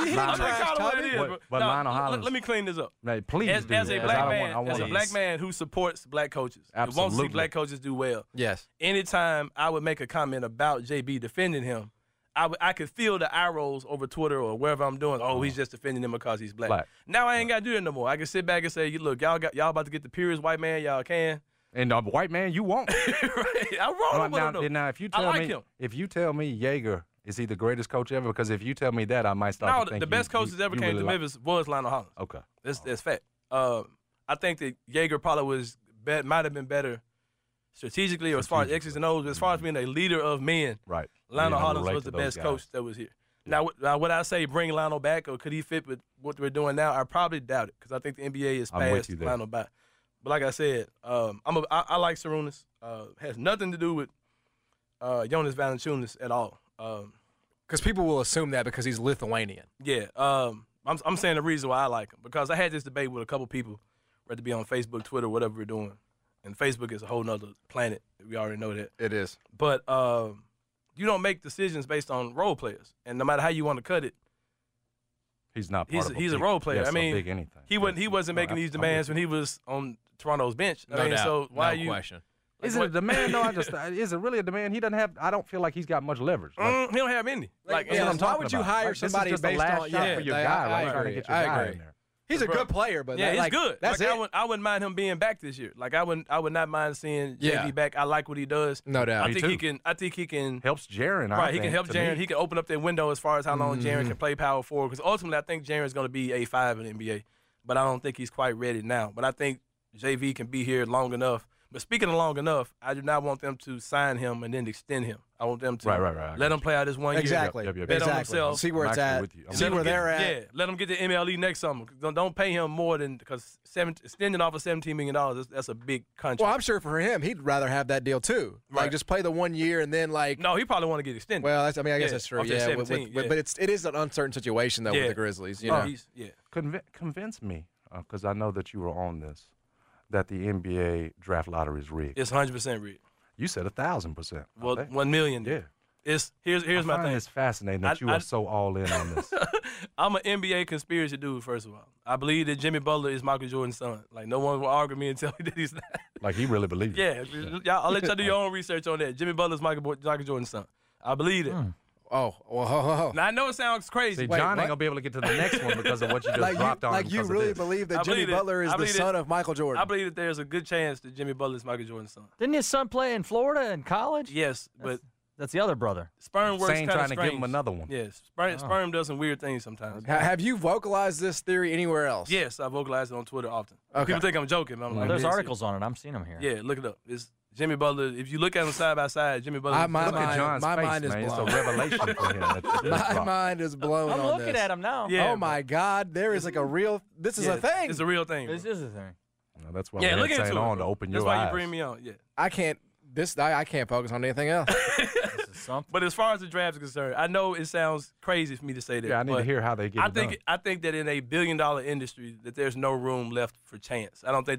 Lionel Hollins. Let me clean this up. Hey, please as a black man who supports black coaches, who wants to see black coaches do well. Yes. Anytime I would make a comment about JB defending him, I could feel the eye rolls over Twitter or wherever I'm doing. Oh, he's just defending him because he's black. Now I ain't got to do that no more. I can sit back and say, look, y'all about to get the purest white man y'all can. And the white man you won't. Right. I roll with him. Now, if you tell me Yeager is he the greatest coach ever, because if you tell me that, I might start to think the best coaches ever came to Memphis was Lionel Hollins. Okay. That's fact. I think that Yeager probably might have been better strategically or as far as X's and O's, as far as being a leader of men, right? Lionel Hollins was the best coach that was here. Now, would I say bring Lionel back, or could he fit with what we're doing now? I probably doubt it because I think the NBA is past Lionel back. But like I said, I like Sarunas. Has nothing to do with Jonas Valanciunas at all. Because people will assume that because he's Lithuanian. Yeah. I'm saying the reason why I like him because I had this debate with a couple people, whether it be on Facebook, Twitter, whatever we're doing. And Facebook is a whole nother planet. We already know that. It is. But you don't make decisions based on role players. And no matter how you want to cut it, he's not. He's a role player. Yes, I mean, big anything. He wasn't making these demands when he was on Toronto's bench. No doubt. So why no question. Is it a demand? No, is it really a demand? He doesn't have. I don't feel like he's got much leverage. He don't have any. That's what I'm talking why would you about. hire somebody this is just based a last on shot for your guy, right? Trying to get your guy in there. He's a good player, but he's good. That's like, it. I wouldn't mind him being back this year. Like I would not mind seeing JV back. I like what he does. No doubt. I think he can helps Jaren. Right, he can help Jaren. He can open up that window as far as how long Jaren can play power forward. Because ultimately, I think Jaren's going to be a 5 in the NBA, but I don't think he's quite ready now. But I think JV can be here long enough. But speaking of long enough, I do not want them to sign him and then extend him. I want them to let him play out this 1 year. Exactly. Bet on himself. See where it's at. See where they're at. Yeah, let him get the MLE next summer. Don't pay him more than because extending off of $17 million, that's a big contract. Well, I'm sure for him, he'd rather have that deal too. Like just play the 1 year and then like. No, he probably want to get extended. Well, I guess that's true. Yeah, 17, but it is an uncertain situation though with the Grizzlies. You know? Convince me because I know that you were on this. That the NBA draft lottery is rigged. It's 100% rigged. You said 1,000%. Well, 1 million. Yeah. Here's my thing. It's fascinating that you are so all in on this. I'm an NBA conspiracy dude. First of all, I believe that Jimmy Butler is Michael Jordan's son. Like no one will argue me and tell me that he's not. Like he really believes it. Yeah, I'll let y'all do your own research on that. Jimmy Butler's Michael Jordan's son. I believe it. Oh, well, now I know it sounds crazy. See, John ain't gonna be able to get to the next one because of what you just dropped on. Like you really believe that Jimmy Butler is the son of Michael Jordan? I believe that there's a good chance that Jimmy Butler is Michael Jordan's son. Didn't his son play in Florida in college? Yes, but that's the other brother. Sperm works kind of strange. Trying to give him another one. Yes, sperm does some weird things sometimes. Have you vocalized this theory anywhere else? Yes, I vocalize it on Twitter often. Okay. People think I'm joking. But I'm like, there's articles on it. I'm seeing them here. Yeah, look it up. It's Jimmy Butler. If you look at them side by side, Jimmy Butler. Look at John's face, mind is man. blown. It's a revelation for him. My mind is blown. I'm looking at him now. Yeah, oh my God, there is like a real. This is a thing. It's a real thing. This is a thing. No, that's why we're saying on to open your eyes. That's why you bring me on. Yeah. I can't focus on anything else. But as far as the draft is concerned, I know it sounds crazy for me to say that. Yeah, I need to hear how they get it done. I think that in a billion-dollar industry that there's no room left for chance. I don't think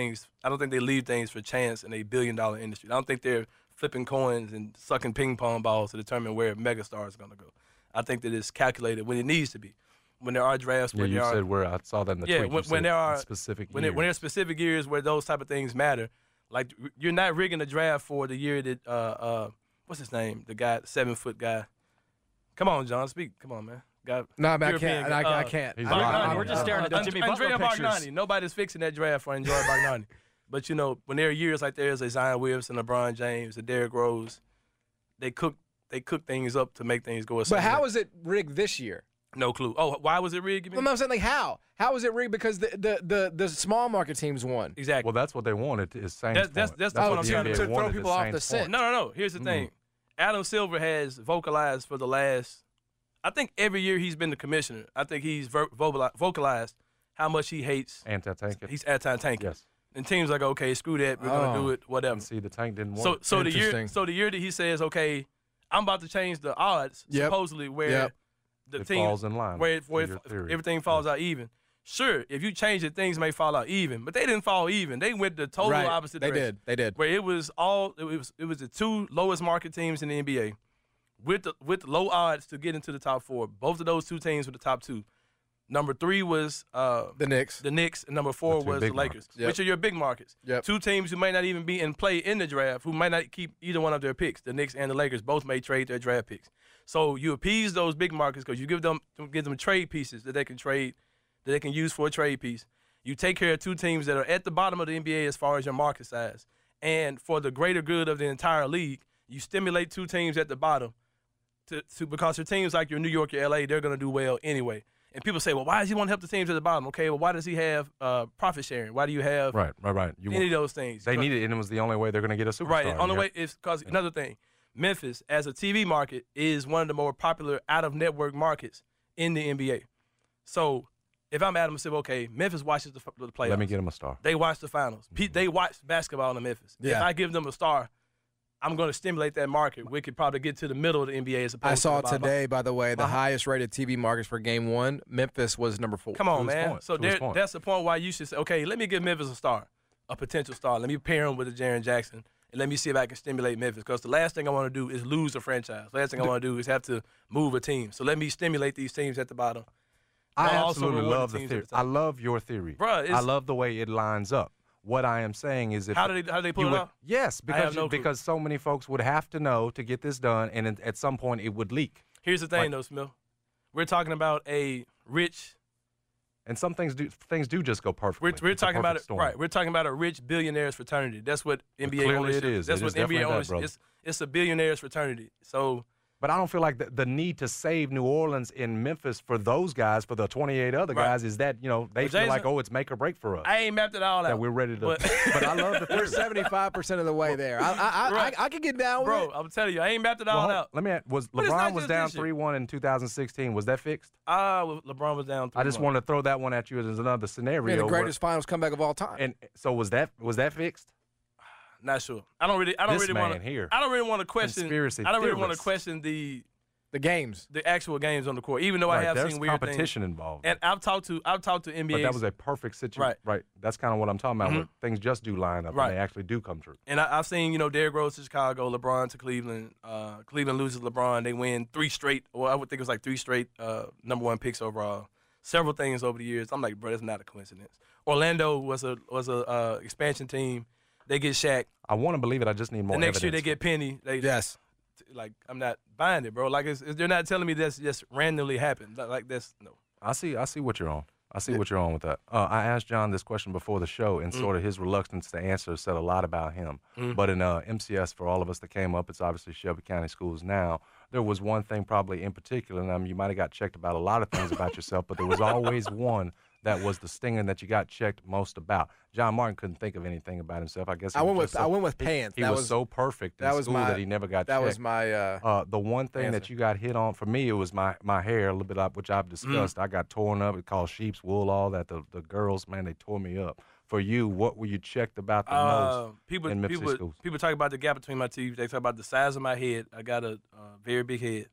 they leave things for chance in a billion-dollar industry. I don't think they're flipping coins and sucking ping pong balls to determine where a megastar is going to go. I think that it's calculated when it needs to be. When there are drafts, I saw that in the tweet. When there are specific when years. When there's specific years where those type of things matter, like you're not rigging the draft for the year that what's his name? The guy, 7-foot guy. Come on, John, speak. Come on, man. No, man, I can't. We're just staring at the Jimmy Butler Andrea pictures. Bargnani. Nobody's fixing that draft for Andrea Bargnani. But you know, when there are years like there's a Zion Williamson, LeBron James, a Derrick Rose, they cook things up to make things go. But how is it rigged this year? No clue. Oh, why was it rigged? I'm saying, like, how? How was it rigged? Because the small market teams won. Exactly. Well, that's what they wanted. Is that's what I'm saying. To throw people off the scent. No. Here's the thing. Adam Silver has vocalized for the last. I think every year he's been the commissioner. I think he's vocalized how much he hates anti-tanking. He's anti-tanking. Yes. And teams like, okay, screw that. We're gonna do it. Whatever. See, the tank didn't want. So the year that he says, okay, I'm about to change the odds. Supposedly where. The team falls in line where everything falls out even. Sure, if you change it, things may fall out even, but they didn't fall even. They went the total opposite direction. They did. Where it was the two lowest market teams in the NBA with low odds to get into the top 4. Both of those two teams were the top 2. Number 3 was the Knicks. The Knicks, and number 4 was the Lakers, which are your big markets. Yep. 2 teams who might not even be in play in the draft, who might not keep either one of their picks. The Knicks and the Lakers both may trade their draft picks. So you appease those big markets because you give them trade pieces that they can trade, that they can use for a trade piece. You take care of 2 teams that are at the bottom of the NBA as far as your market size. And for the greater good of the entire league, you stimulate 2 teams at the bottom because for teams like your New York, your LA, they're going to do well anyway. And people say, well, why does he want to help the teams at the bottom? Okay, well, why does he have profit sharing? Why do you have right? Any of those things? They need it, and it was the only way they're going to get a superstar. Right, the only way is because another thing, Memphis, as a TV market, is one of the more popular out-of-network markets in the NBA. So if I'm Adam Silver, okay, Memphis watches the playoffs. Let me get them a star. They watch the finals. They watch basketball in Memphis. Yeah. If I give them a star, I'm going to stimulate that market. We could probably get to the middle of the NBA as opposed to I saw the bottom. today, by the way, the highest-rated TV markets for Game 1, Memphis was number 4. Come on, man. So that's the point why you should say, okay, let me give Memphis a star, a potential star. Let me pair him with a Jaren Jackson, and let me see if I can stimulate Memphis. Because the last thing I want to do is lose a franchise. The last thing I want to do is have to move a team. So let me stimulate these teams at the bottom. I absolutely love the theory. I love your theory. Bruh, I love the way it lines up. What I am saying is, if how do they pull it off? Yes, because so many folks would have to know to get this done, and at some point it would leak. Here's the thing, though, Smith. We're talking about a rich, and some things do just go perfectly. We're talking about it, right? We're talking about a rich billionaires fraternity. That's what NBA ownership is. That's what NBA ownership is. It's a billionaires fraternity. So. But I don't feel like the need to save New Orleans in Memphis for those guys, for the 28 other guys, is that, they feel like, it's make or break for us. I ain't mapped it all out. That we're ready to. But I love the theory. We're 75% of the way there. I can get down with it. Bro, I'm telling you, I ain't mapped it all out. Let me ask, LeBron was down 3-1 in 2016. Was that fixed? LeBron was down 3-1. I just wanted to throw that one at you as another scenario. Man, the greatest finals comeback of all time. And so was that fixed? Not sure. I don't really want to question. Conspiracy I don't really want to theorists. question the games, the actual games on the court. Even though I have seen weird competition things. Involved. And I've talked to NBA. But that was a perfect situation. Right. That's kind of what I'm talking about. Where things just do line up, Right. and they actually do come true. And I've seen, Derrick Rose to Chicago, LeBron to Cleveland. Cleveland loses LeBron. They win 3 straight, or I would think it was like 3 straight number 1 picks overall. Several things over the years. I'm like, bro, that's not a coincidence. Orlando was a expansion team. They get Shaq. I want to believe it. I just need more. The next evidence. year they get Penny. Yes. Like, I'm not buying it, bro. Like, they're not telling me that's just randomly happened. Like, that's no. I see what you're on. I see what you're on with that. I asked John this question before the show, and sort of his reluctance to answer said a lot about him. But in MCS, for all of us that came up, it's obviously Shelby County Schools now. There was one thing probably in particular, and you might have got checked about a lot of things about yourself, but there was always one that was the stinger that you got checked most about. John Martin couldn't think of anything about himself. I guess I went with pants. He was so perfect in school that he never got checked. That was my the one thing answer. that you got hit on, for me, it was my hair, a little bit up, which I've discussed. I got torn up. It called sheep's wool, all that. The girls, man, they tore me up. For you, what were you checked about the most in Memphis schools? People talk about the gap between my teeth. They talk about the size of my head. I got a very big head.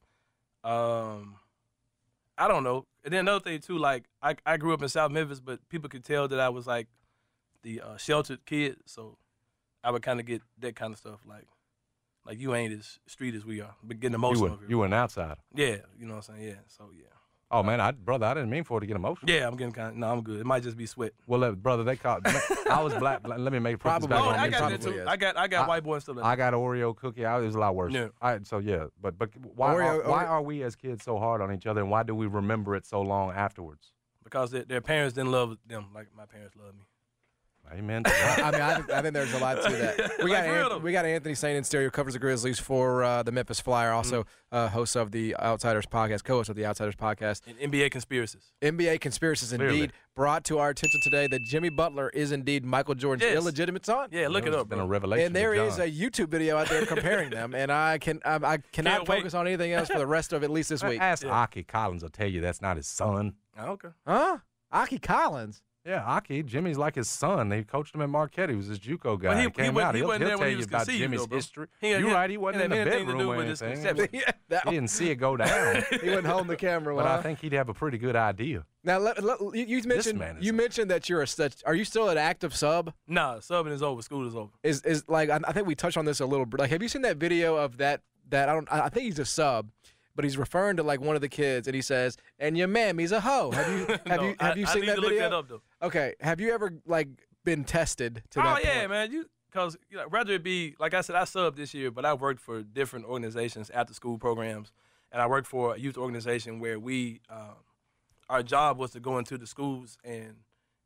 I don't know. And then another thing, too, like, I grew up in South Memphis, but people could tell that I was, like, the sheltered kid. So I would kind of get that kind of stuff, like you ain't as street as we are. But getting emotional. You were an outsider. Yeah, you know what I'm saying? Yeah, so, yeah. Oh, man, I didn't mean for it to get emotional. Yeah, I'm getting I'm good. It might just be sweat. Well, brother, they called. I was black. Let me make Probably. back on I me. got that, too. I got white boy and stuff like that. I got Oreo cookie. It was a lot worse. Yeah. But why are we as kids so hard on each other, and why do we remember it so long afterwards? Because their parents didn't love them like my parents loved me. Amen. I think there's a lot to that. We got Anthony Saint in studio, covers the Grizzlies for the Memphis Flyer, also host of the Outsiders podcast, co-host of the Outsiders podcast. And NBA Conspiracies. NBA Conspiracies, indeed, brought to our attention today that Jimmy Butler is indeed Michael Jordan's illegitimate son. Yeah, look it up, been bro. a revelation. And there is a YouTube video out there comparing them, and I cannot focus on anything else for the rest of at least this week. Ask Aki Collins will tell you that's not his son. Oh, okay. Huh? Aki Collins? Yeah, Aki. Jimmy's like his son. They coached him at Marquette. He was his JUCO guy. But He came out. He'll wasn't there tell when he you was about conceived, Jimmy's though, bro. history. You're right. He wasn't in the bedroom or anything. He didn't see it go down. He wasn't holding the camera. But I think he'd have a pretty good idea. Now, you mentioned that you're are you still an active sub? Nah, subbing is over. School is over. Is like I think we touched on this a little bit. Like, have you seen that video of that I think he's a sub, but he's referring to like one of the kids, and he says, "And your mammy's a hoe." Have you seen that video? I need to look that up though. Okay, have you ever like been tested to that? Oh yeah, point? man. Because rather it be like I said, I subbed this year, but I worked for different organizations, after school programs, and I worked for a youth organization where we, our job was to go into the schools and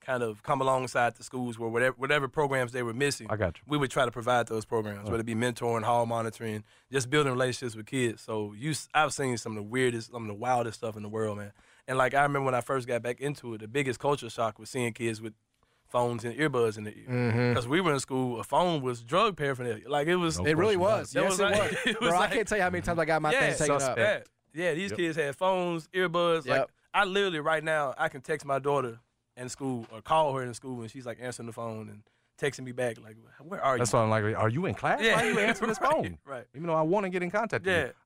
kind of come alongside the schools where whatever programs they were missing, I got you. We would try to provide those programs, whether it be mentoring, hall monitoring, just building relationships with kids. So I've seen some of the weirdest, some of the wildest stuff in the world, man. And like I remember when I first got back into it, the biggest culture shock was seeing kids with phones and earbuds in their ear. Because we were in school, a phone was drug paraphernalia. Like it was. It really was. Yes, it was. It was Bro, like, I can't tell you how many times I got my thing taken up. Yeah, these kids had phones, earbuds. Like I literally right now I can text my daughter in school or call her in school and she's like answering the phone and texting me back like, where are you? That's why I'm like, are you in class? Yeah. Why are you answering this phone? Right. Even though I want to get in contact with you.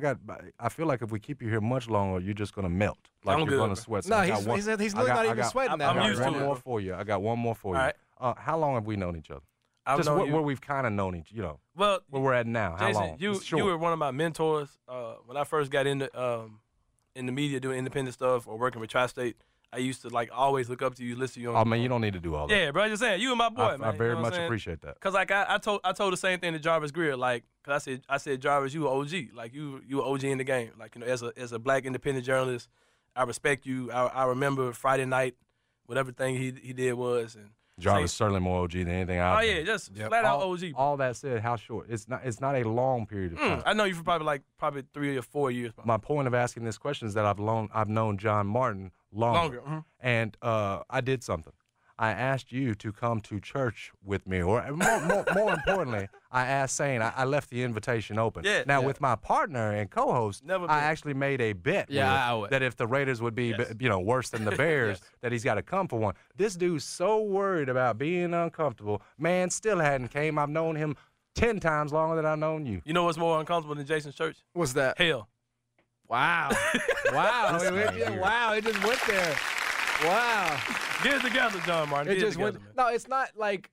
I feel like if we keep you here much longer, you're just going to melt. Like you're going to sweat. No, he's not even sweating that. I'm used to it. I got one more for you. All right. How long have we known each other? Just where we've kind of known each, well, where we're at now. How Jason, long? You were one of my mentors when I first got into in the media doing independent stuff or working with Tri-State. I used to like always look up to you, listen to you. Oh man, you don't need to do all that. Yeah, bro, I'm just saying, you and my boy, man. I very much appreciate that. Cause like I told the same thing to Jarvis Greer, like, cause I said Jarvis, you an OG, like you an OG in the game, like as a black independent journalist, I respect you. I remember Friday night, whatever thing he did was, and Jarvis is certainly more OG than anything out there. Oh yeah, just flat out OG. Bro. All that said, how short? It's not a long period of time. I know you for probably 3 or 4 years. Probably. My point of asking this question is that I've known John Martin longer. And I did something. I asked you to come to church with me, or more importantly, I asked Sane. I left the invitation open. Now with my partner and co-host, I actually made a bet that if the Raiders would be worse than the Bears, that he's got to come for one. This dude's so worried about being uncomfortable. Man, still hadn't came. I've known him 10 times longer than I've known you. You know what's more uncomfortable than Jason's church? What's that? Hell. Wow. Wow. Wow. It just went there. Wow. Get it together, John Martin. It just went. No, it's not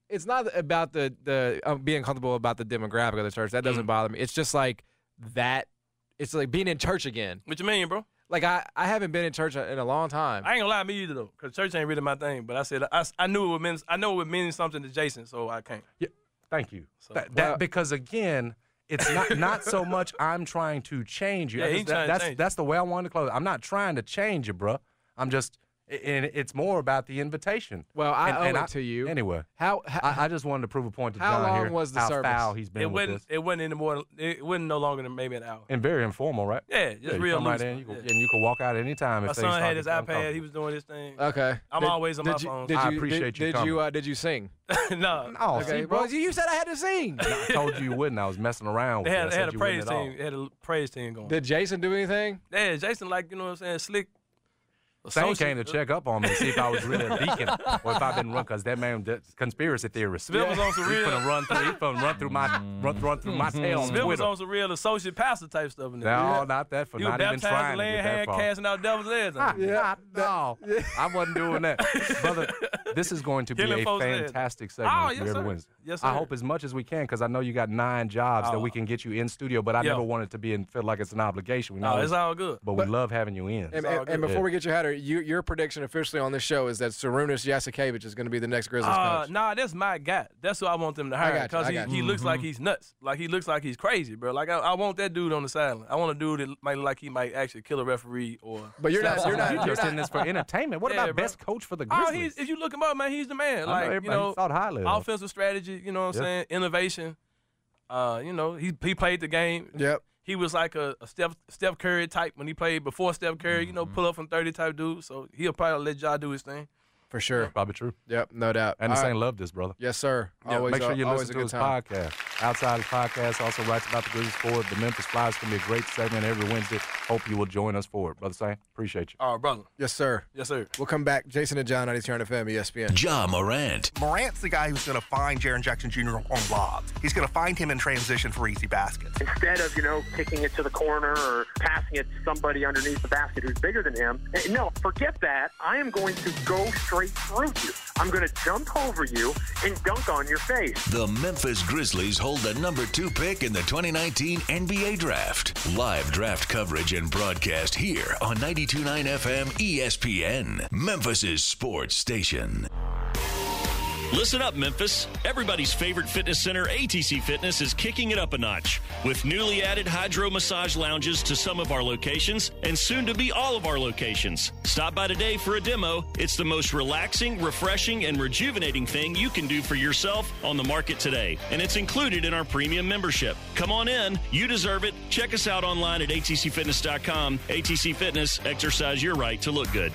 about the being comfortable about the demographic of the church. That doesn't bother me. It's just like that. It's like being in church again. What you mean, bro? Like I haven't been in church in a long time. I ain't gonna lie, me either though, because church ain't really my thing. But I said I knew it would mean something to Jason, so I can't. Yeah. Thank you. So, because again. It's not so much I'm trying to change you. Yeah, that's the way I wanted to close. I'm not trying to change you, bro. I'm just, and it's more about the invitation. Well, I owe it to you. Anyway, I just wanted to prove a point to John here. How long was the how service? Foul he's been with this. It wasn't no longer than maybe an hour. And very informal, right? Yeah, just real loose. Right in, and you can walk out anytime. My son had his iPad. He was doing his thing. Okay. I'm always on my phone. I appreciate you coming. Did you sing? No. Okay. Well, you said I had to sing. I told you wouldn't. I was messing around with it. They had a praise team. They had a praise team going. Did Jason do anything? Yeah, Jason, like, you know what I'm saying, slick. Sane came to check up on me to see if I was really a deacon or if I've been run, because that man, conspiracy theorist. Smith was on some real. He's gonna run through my tail on Smith Twitter. was on some real associate pastor type stuff in there. No, not that. For not even trying to get that far. Casting out devils' heads. No, I wasn't doing that, brother. This is going to be a fantastic segment every Wednesday. Yes, sir. I hope as much as we can, because I know you got 9 jobs that we can get you in studio, but I never want it to be and feel like it's an obligation. No, it's all good. But we love having you in. And before we get your header, your prediction officially on this show is that Sarunas Jasikevic is going to be the next Grizzlies coach. Nah, that's my guy. That's who I want them to hire, because he looks like he's nuts. Like, he looks like he's crazy, bro. Like, I want that dude on the sideline. I want a dude that might look like he might actually kill a referee or. But you're not just in this for entertainment. What about best coach for the Grizzlies? If you look him up, man, he's the man. Like, thought highly. Offensive strategy, you know what I'm saying? Innovation. He played the game. Yep. He was like a Steph Curry type when he played before Steph Curry, pull up from 30 type dude. So he'll probably let Ja do his thing. For sure. Probably true. Yep, no doubt. And the Saint loved this, brother. Yes, sir. Make sure you listen to his podcast. Outside his podcast, also writes about the Grizzlies forward. The Memphis Flyers can be a great segment every Wednesday. Hope you will join us for it. Brother Saint, appreciate you. All right, brother. Yes, sir. Yes, sir. We'll come back. Jason and John, 92 FM, ESPN. Ja Morant. Morant's the guy who's going to find Jaren Jackson Jr. on lobs. He's going to find him in transition for easy baskets. Instead of, kicking it to the corner or passing it to somebody underneath the basket who's bigger than him, no, forget that. I am going to go straight through you. I'm going to jump over you and dunk on your face. The Memphis Grizzlies hold the number 2 pick in the 2019 NBA Draft. Live draft coverage and broadcast here on 92.9 FM ESPN, Memphis's sports station. Listen up, Memphis. Everybody's favorite fitness center, ATC Fitness, is kicking it up a notch with newly added hydro massage lounges to some of our locations and soon to be all of our locations. Stop by today for a demo. It's the most relaxing, refreshing, and rejuvenating thing you can do for yourself on the market today, and it's included in our premium membership. Come on in. You deserve it. Check us out online at atcfitness.com. ATC Fitness. Exercise your right to look good.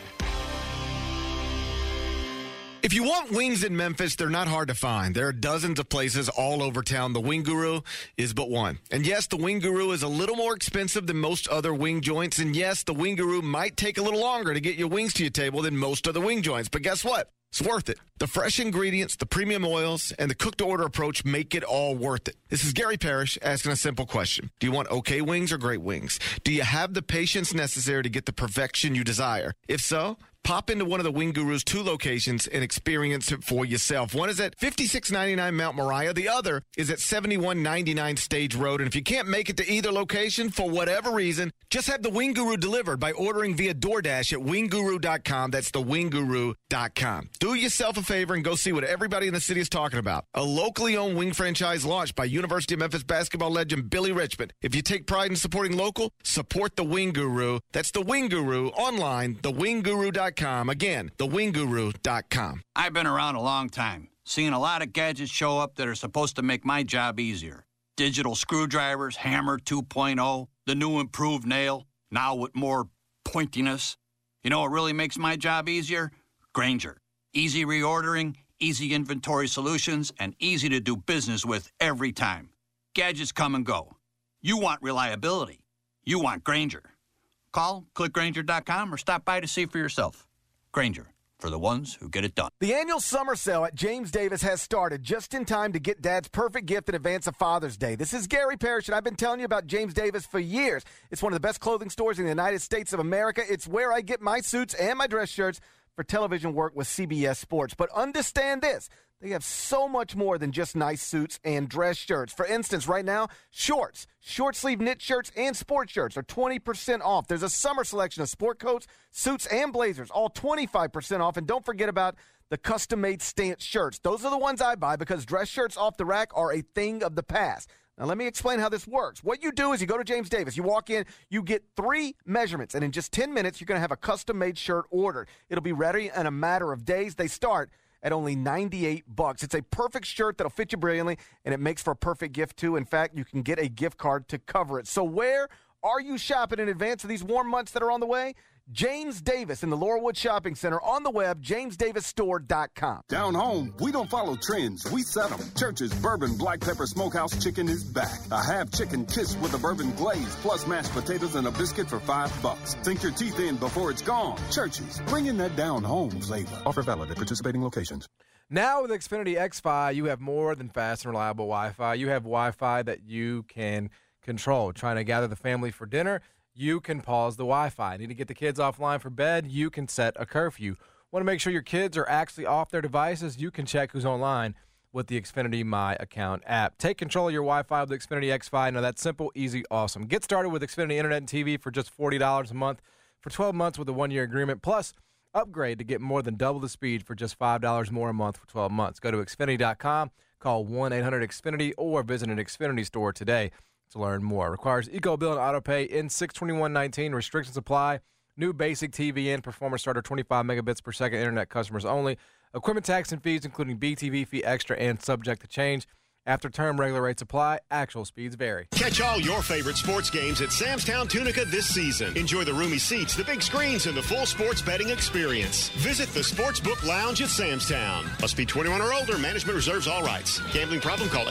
If you want wings in Memphis, they're not hard to find. There are dozens of places all over town. The Wing Guru is but one. And yes, the Wing Guru is a little more expensive than most other wing joints. And yes, the Wing Guru might take a little longer to get your wings to your table than most other wing joints. But guess what? It's worth it. The fresh ingredients, the premium oils, and the cook-to-order approach make it all worth it. This is Gary Parrish asking a simple question. Do you want okay wings or great wings? Do you have the patience necessary to get the perfection you desire? If so, pop into one of the Wing Guru's 2 locations and experience it for yourself. One is at 5699 Mount Moriah. The other is at 7199 Stage Road. And if you can't make it to either location for whatever reason, just have the Wing Guru delivered by ordering via DoorDash at wingguru.com. That's the wingguru.com. Do yourself a favor and go see what everybody in the city is talking about. A locally owned wing franchise launched by University of Memphis basketball legend Billy Richmond. If you take pride in supporting local, support the Wing Guru. That's the Wing Guru online, thewingguru.com. Again, thewingguru.com. I've been around a long time, seeing a lot of gadgets show up that are supposed to make my job easier. Digital screwdrivers, Hammer 2.0, the new improved nail, now with more pointiness. You know what really makes my job easier? Grainger. Easy reordering, easy inventory solutions, and easy to do business with every time. Gadgets come and go. You want reliability. You want Grainger. Call, click Grainger.com, or stop by to see for yourself. Grainger, for the ones who get it done. The annual summer sale at James Davis has started just in time to get Dad's perfect gift in advance of Father's Day. This is Gary Parrish, and I've been telling you about James Davis for years. It's one of the best clothing stores in the United States of America. It's where I get my suits and my dress shirts for television work with CBS Sports. But understand this. They have so much more than just nice suits and dress shirts. For instance, right now, shorts, short-sleeve knit shirts, and sport shirts are 20% off. There's a summer selection of sport coats, suits, and blazers, all 25% off. And don't forget about the custom-made stance shirts. Those are the ones I buy because dress shirts off the rack are a thing of the past. Now, let me explain how this works. What you do is you go to James Davis. You walk in, you get 3 measurements, and in just 10 minutes, you're going to have a custom-made shirt ordered. It'll be ready in a matter of days. They start at only $98. It's a perfect shirt that'll fit you brilliantly, and it makes for a perfect gift, too. In fact, you can get a gift card to cover it. So where are you shopping in advance of these warm months that are on the way? James Davis in the Laurelwood Shopping Center, on the web, jamesdavisstore.com. Down home, we don't follow trends, we set them. Church's Bourbon Black Pepper Smokehouse Chicken is back. A half chicken kiss with a bourbon glaze, plus mashed potatoes and a biscuit for $5. Sink your teeth in before it's gone. Church's, bring in that down home flavor. Offer valid at participating locations. Now with Xfinity XFi, you have more than fast and reliable Wi-Fi. You have Wi-Fi that you can control. Trying to gather the family for dinner? You can pause the Wi-Fi. Need to get the kids offline for bed? You can set a curfew. Want to make sure your kids are actually off their devices? You can check who's online with the Xfinity My Account app. Take control of your Wi-Fi with Xfinity XFi. Now that's simple, easy, awesome. Get started with Xfinity Internet and TV for just $40 a month for 12 months with a 1-year agreement. Plus, upgrade to get more than double the speed for just $5 more a month for 12 months. Go to Xfinity.com, call 1-800-XFINITY, or visit an Xfinity store today to learn more. Requires EcoBill and AutoPay in 6/21/19. Restrictions apply. New basic TV and performance starter 25 megabits per second internet customers only. Equipment tax and fees, including BTV fee extra and subject to change. After term, regular rates apply. Actual speeds vary. Catch all your favorite sports games at Sam's Town Tunica this season. Enjoy the roomy seats, the big screens, and the full sports betting experience. Visit the Sportsbook Lounge at Sam's Town. Must be 21 or older. Management reserves all rights. Gambling problem? Call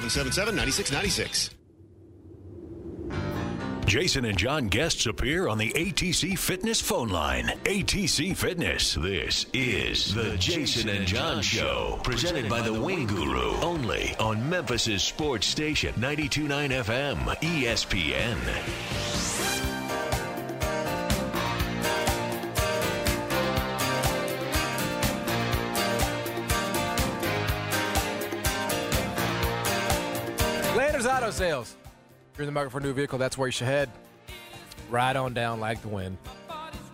888-777-9696. Jason and John guests appear on the ATC Fitness phone line. ATC Fitness. This is the Jason and John Show. Presented by the Wing Guru. Only on Memphis' sports station, 92.9 FM, ESPN. Landers Auto Sales. If you're in the market for a new vehicle, that's where you should head. Ride on down like the wind.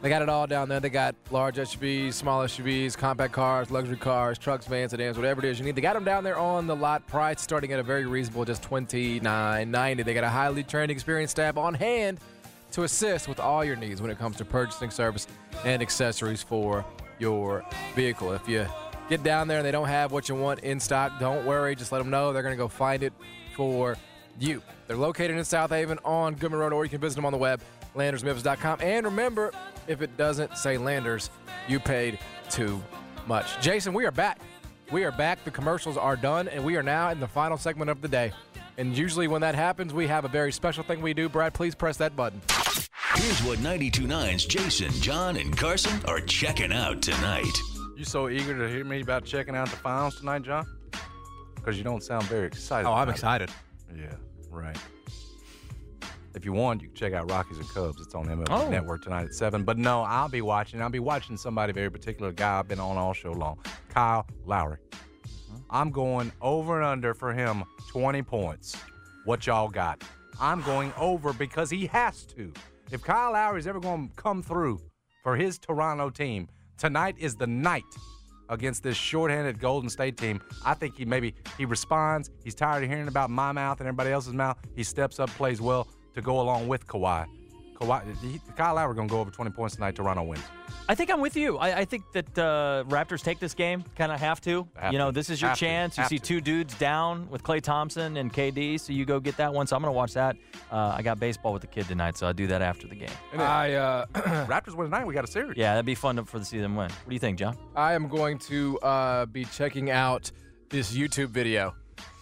They got it all down there. They got large SUVs, small SUVs, compact cars, luxury cars, trucks, vans, sedans, whatever it is you need. They got them down there on the lot, price starting at a very reasonable, just $29.90. They got a highly trained, experienced staff on hand to assist with all your needs when it comes to purchasing, service, and accessories for your vehicle. If you get down there and they don't have what you want in stock, don't worry. Just let them know. They're going to go find it for you. They're located in South Haven on Goodman Road, or you can visit them on the web, landersmemphis.com. And remember, if it doesn't say Landers, you paid too much. Jason, we are back. We are back. The commercials are done, and we are now in the final segment of the day. And usually when that happens, we have a very special thing we do. Brad, please press that button. Here's what 92.9's Jason, John, and Carson are checking out tonight. You so eager to hear me about checking out the finals tonight, John? Because you don't sound very excited. Oh, I'm excited. Yeah, right. If you want, you can check out Rockies and Cubs. It's on MLB Network tonight at 7. But no, I'll be watching somebody very particular, guy I've been on all show long, Kyle Lowry. I'm going over and under for him, 20 points. What y'all got? I'm going over because he has to. If Kyle Lowry's ever going to come through for his Toronto team, tonight is the night against this shorthanded Golden State team. I think he responds. He's tired of hearing about my mouth and everybody else's mouth. He steps up, plays well to go along with Kawhi. Kyle Lowry going to go over 20 points tonight. Toronto wins. I think I'm with you. I think that Raptors take this game. Kind of have to. This is your chance. You see two dudes down with Klay Thompson and KD, so you go get that one. So I'm going to watch that. I got baseball with the kid tonight, so I'll do that after the game. Raptors win tonight. We got a series. Yeah, that'd be fun for the season win. What do you think, John? I am going to be checking out this YouTube video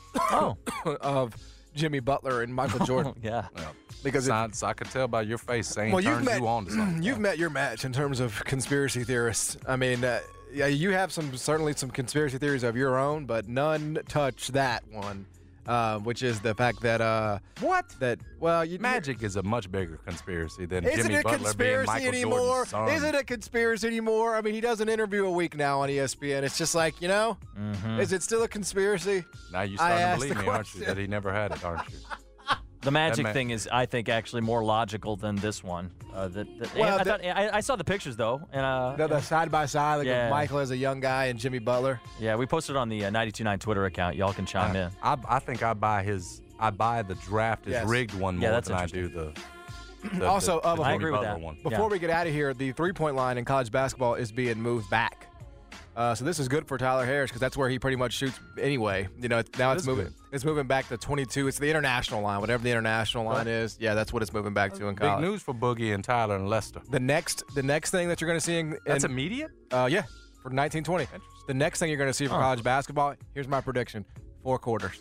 of Jimmy Butler and Michael Jordan. Yeah. Because I could tell by your face saying turns you on to something. You've met your match in terms of conspiracy theorists. I mean, you have certainly some conspiracy theories of your own, but none touch that one, which is the fact that Magic is a much bigger conspiracy than Jimmy Butler being Michael Jordan's son. Isn't it a conspiracy anymore? I mean, he does an interview a week now on ESPN. It's just like, is it still a conspiracy? Now you're starting to believe me, aren't you, that he never had it, aren't you? The Magic thing is, I think, actually more logical than this one. I saw the pictures, though. And the side-by-side, of Michael as a young guy and Jimmy Butler. Yeah, we posted on the 92.9 Twitter account. Y'all can chime in. I think I buy the draft is rigged one more than I do the also, I agree with that. One. Before we get out of here, the three-point line in college basketball is being moved back. So this is good for Tyler Harris because that's where he pretty much shoots anyway. Now it's moving. Good. It's moving back to 22. It's the international line, whatever the international line is. Yeah, that's what it's moving back to in college. Big news for Boogie and Tyler and Lester. The next thing that you're going to see that's immediate. Yeah, for 1920. The next thing you're going to see for college basketball. Here's my prediction: 4 quarters.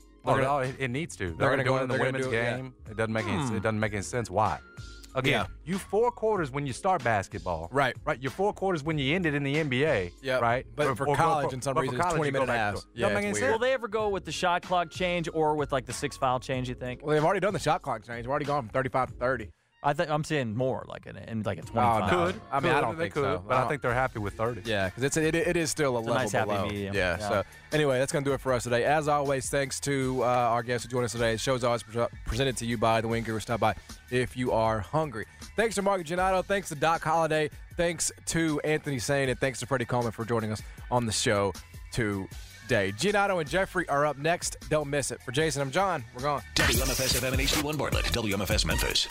It needs to. They're going to go in the women's game. Yeah. It doesn't make any sense. Why? Again, you 4 quarters when you start basketball. Right. You 4 quarters when you end it in the NBA. Yeah. Right. But for college, in some reason, it's 20-minute halves. Doesn't make any sense. Will they ever go with the shot clock change or with like the 6-foul change, you think? Well, they've already done the shot clock change. We've already gone from 35 to 30. I'm seeing more, like in like a 25. Could. I mean, I don't think so. But I think they're happy with 30. Yeah, because it is still a level nice below. Happy medium. Yeah. So anyway, that's going to do it for us today. As always, thanks to our guests who joined us today. The show's always presented to you by the Wing Guru. Stop by if you are hungry. Thanks to Mark Giannotto. Thanks to Doc Holliday. Thanks to Anthony Sane. And thanks to Freddie Coleman for joining us on the show today. Giannotto and Jeffrey are up next. Don't miss it. For Jason, I'm John. We're gone. WMFS FM and HD1 Bartlett. WMFS Memphis.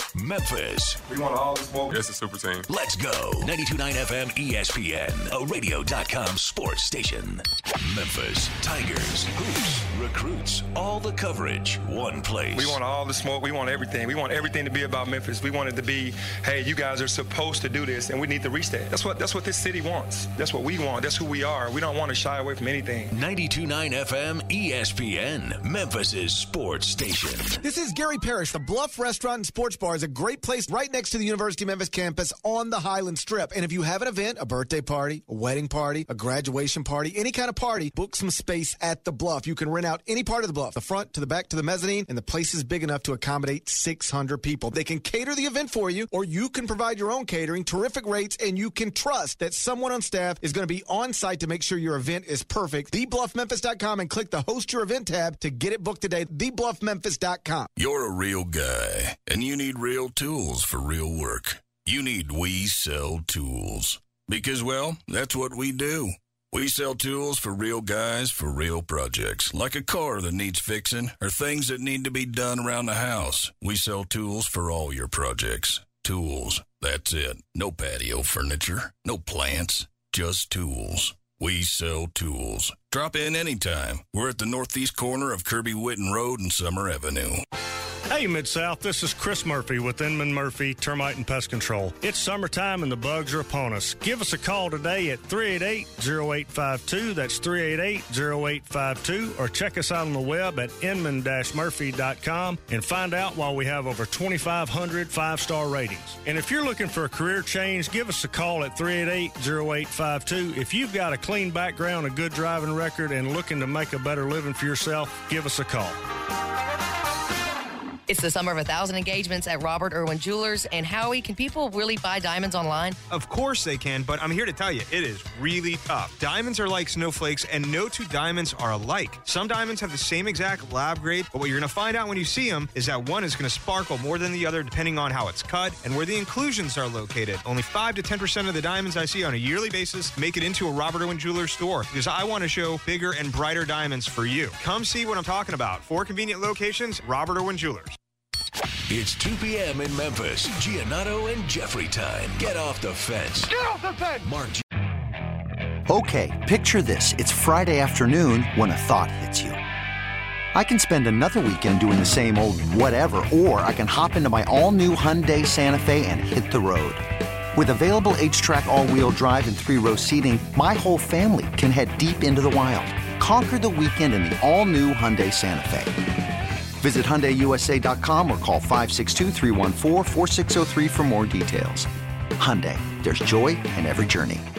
We want all the smoke. It's a super team. Let's go. 92.9 FM ESPN, a radio.com sports station. Memphis, Tigers, hoops, recruits, all the coverage, one place. We want all the smoke. We want everything. We want everything to be about Memphis. We want it to be, hey, you guys are supposed to do this, and we need to reach that. That's what this city wants. That's what we want. That's who we are. We don't want to shy away from anything. 92.9 FM ESPN, Memphis' sports station. This is Gary Parrish. The Bluff Restaurant and Sports Bar is a great place right next to the University of Memphis campus on the Highland Strip. And if you have an event, a birthday party, a wedding party, a graduation party, any kind of party, book some space at the Bluff. You can rent out any part of the Bluff, the front to the back to the mezzanine, and the place is big enough to accommodate 600 people. They can cater the event for you, or you can provide your own catering, terrific rates, and you can trust that someone on staff is going to be on site to make sure your event is perfect. TheBluffMemphis.com and click the Host Your Event tab to get it booked today. TheBluffMemphis.com. You're a real guy, and you need real tools for real work. you need We Sell Tools. Because, well, that's what we do. We sell tools for real guys for real projects, like a car that needs fixing or things that need to be done around the house. We sell tools for all your projects. Tools, that's it. No patio furniture, no plants, just tools. We sell tools. Drop in anytime. We're at the northeast corner of Kirby Whitten Road and Summer Avenue. Hey, Mid-South, this is Chris Murphy with Inman Murphy Termite and Pest Control. It's summertime and the bugs are upon us. Give us a call today at 388-0852. That's 388-0852. Or check us out on the web at inman-murphy.com and find out why we have over 2,500 five-star ratings. And if you're looking for a career change, give us a call at 388-0852. If you've got a clean background, a good driving record, and looking to make a better living for yourself, give us a call. It's the summer of 1,000 engagements at Robert Irwin Jewelers. And Howie, can people really buy diamonds online? Of course they can, but I'm here to tell you, it is really tough. Diamonds are like snowflakes, and no two diamonds are alike. Some diamonds have the same exact lab grade, but what you're going to find out when you see them is that one is going to sparkle more than the other depending on how it's cut and where the inclusions are located. Only 5 to 10% of the diamonds I see on a yearly basis make it into a Robert Irwin Jewelers store because I want to show bigger and brighter diamonds for you. Come see what I'm talking about. 4 convenient locations, Robert Irwin Jewelers. It's 2 p.m. in Memphis. Giannotto and Jeffrey time. Get off the fence. Get off the fence! Mark. Okay, picture this. It's Friday afternoon when a thought hits you. I can spend another weekend doing the same old whatever, or I can hop into my all-new Hyundai Santa Fe and hit the road. With available H-Track all-wheel drive and 3-row seating, my whole family can head deep into the wild. Conquer the weekend in the all-new Hyundai Santa Fe. Visit HyundaiUSA.com or call 562-314-4603 for more details. Hyundai, there's joy in every journey.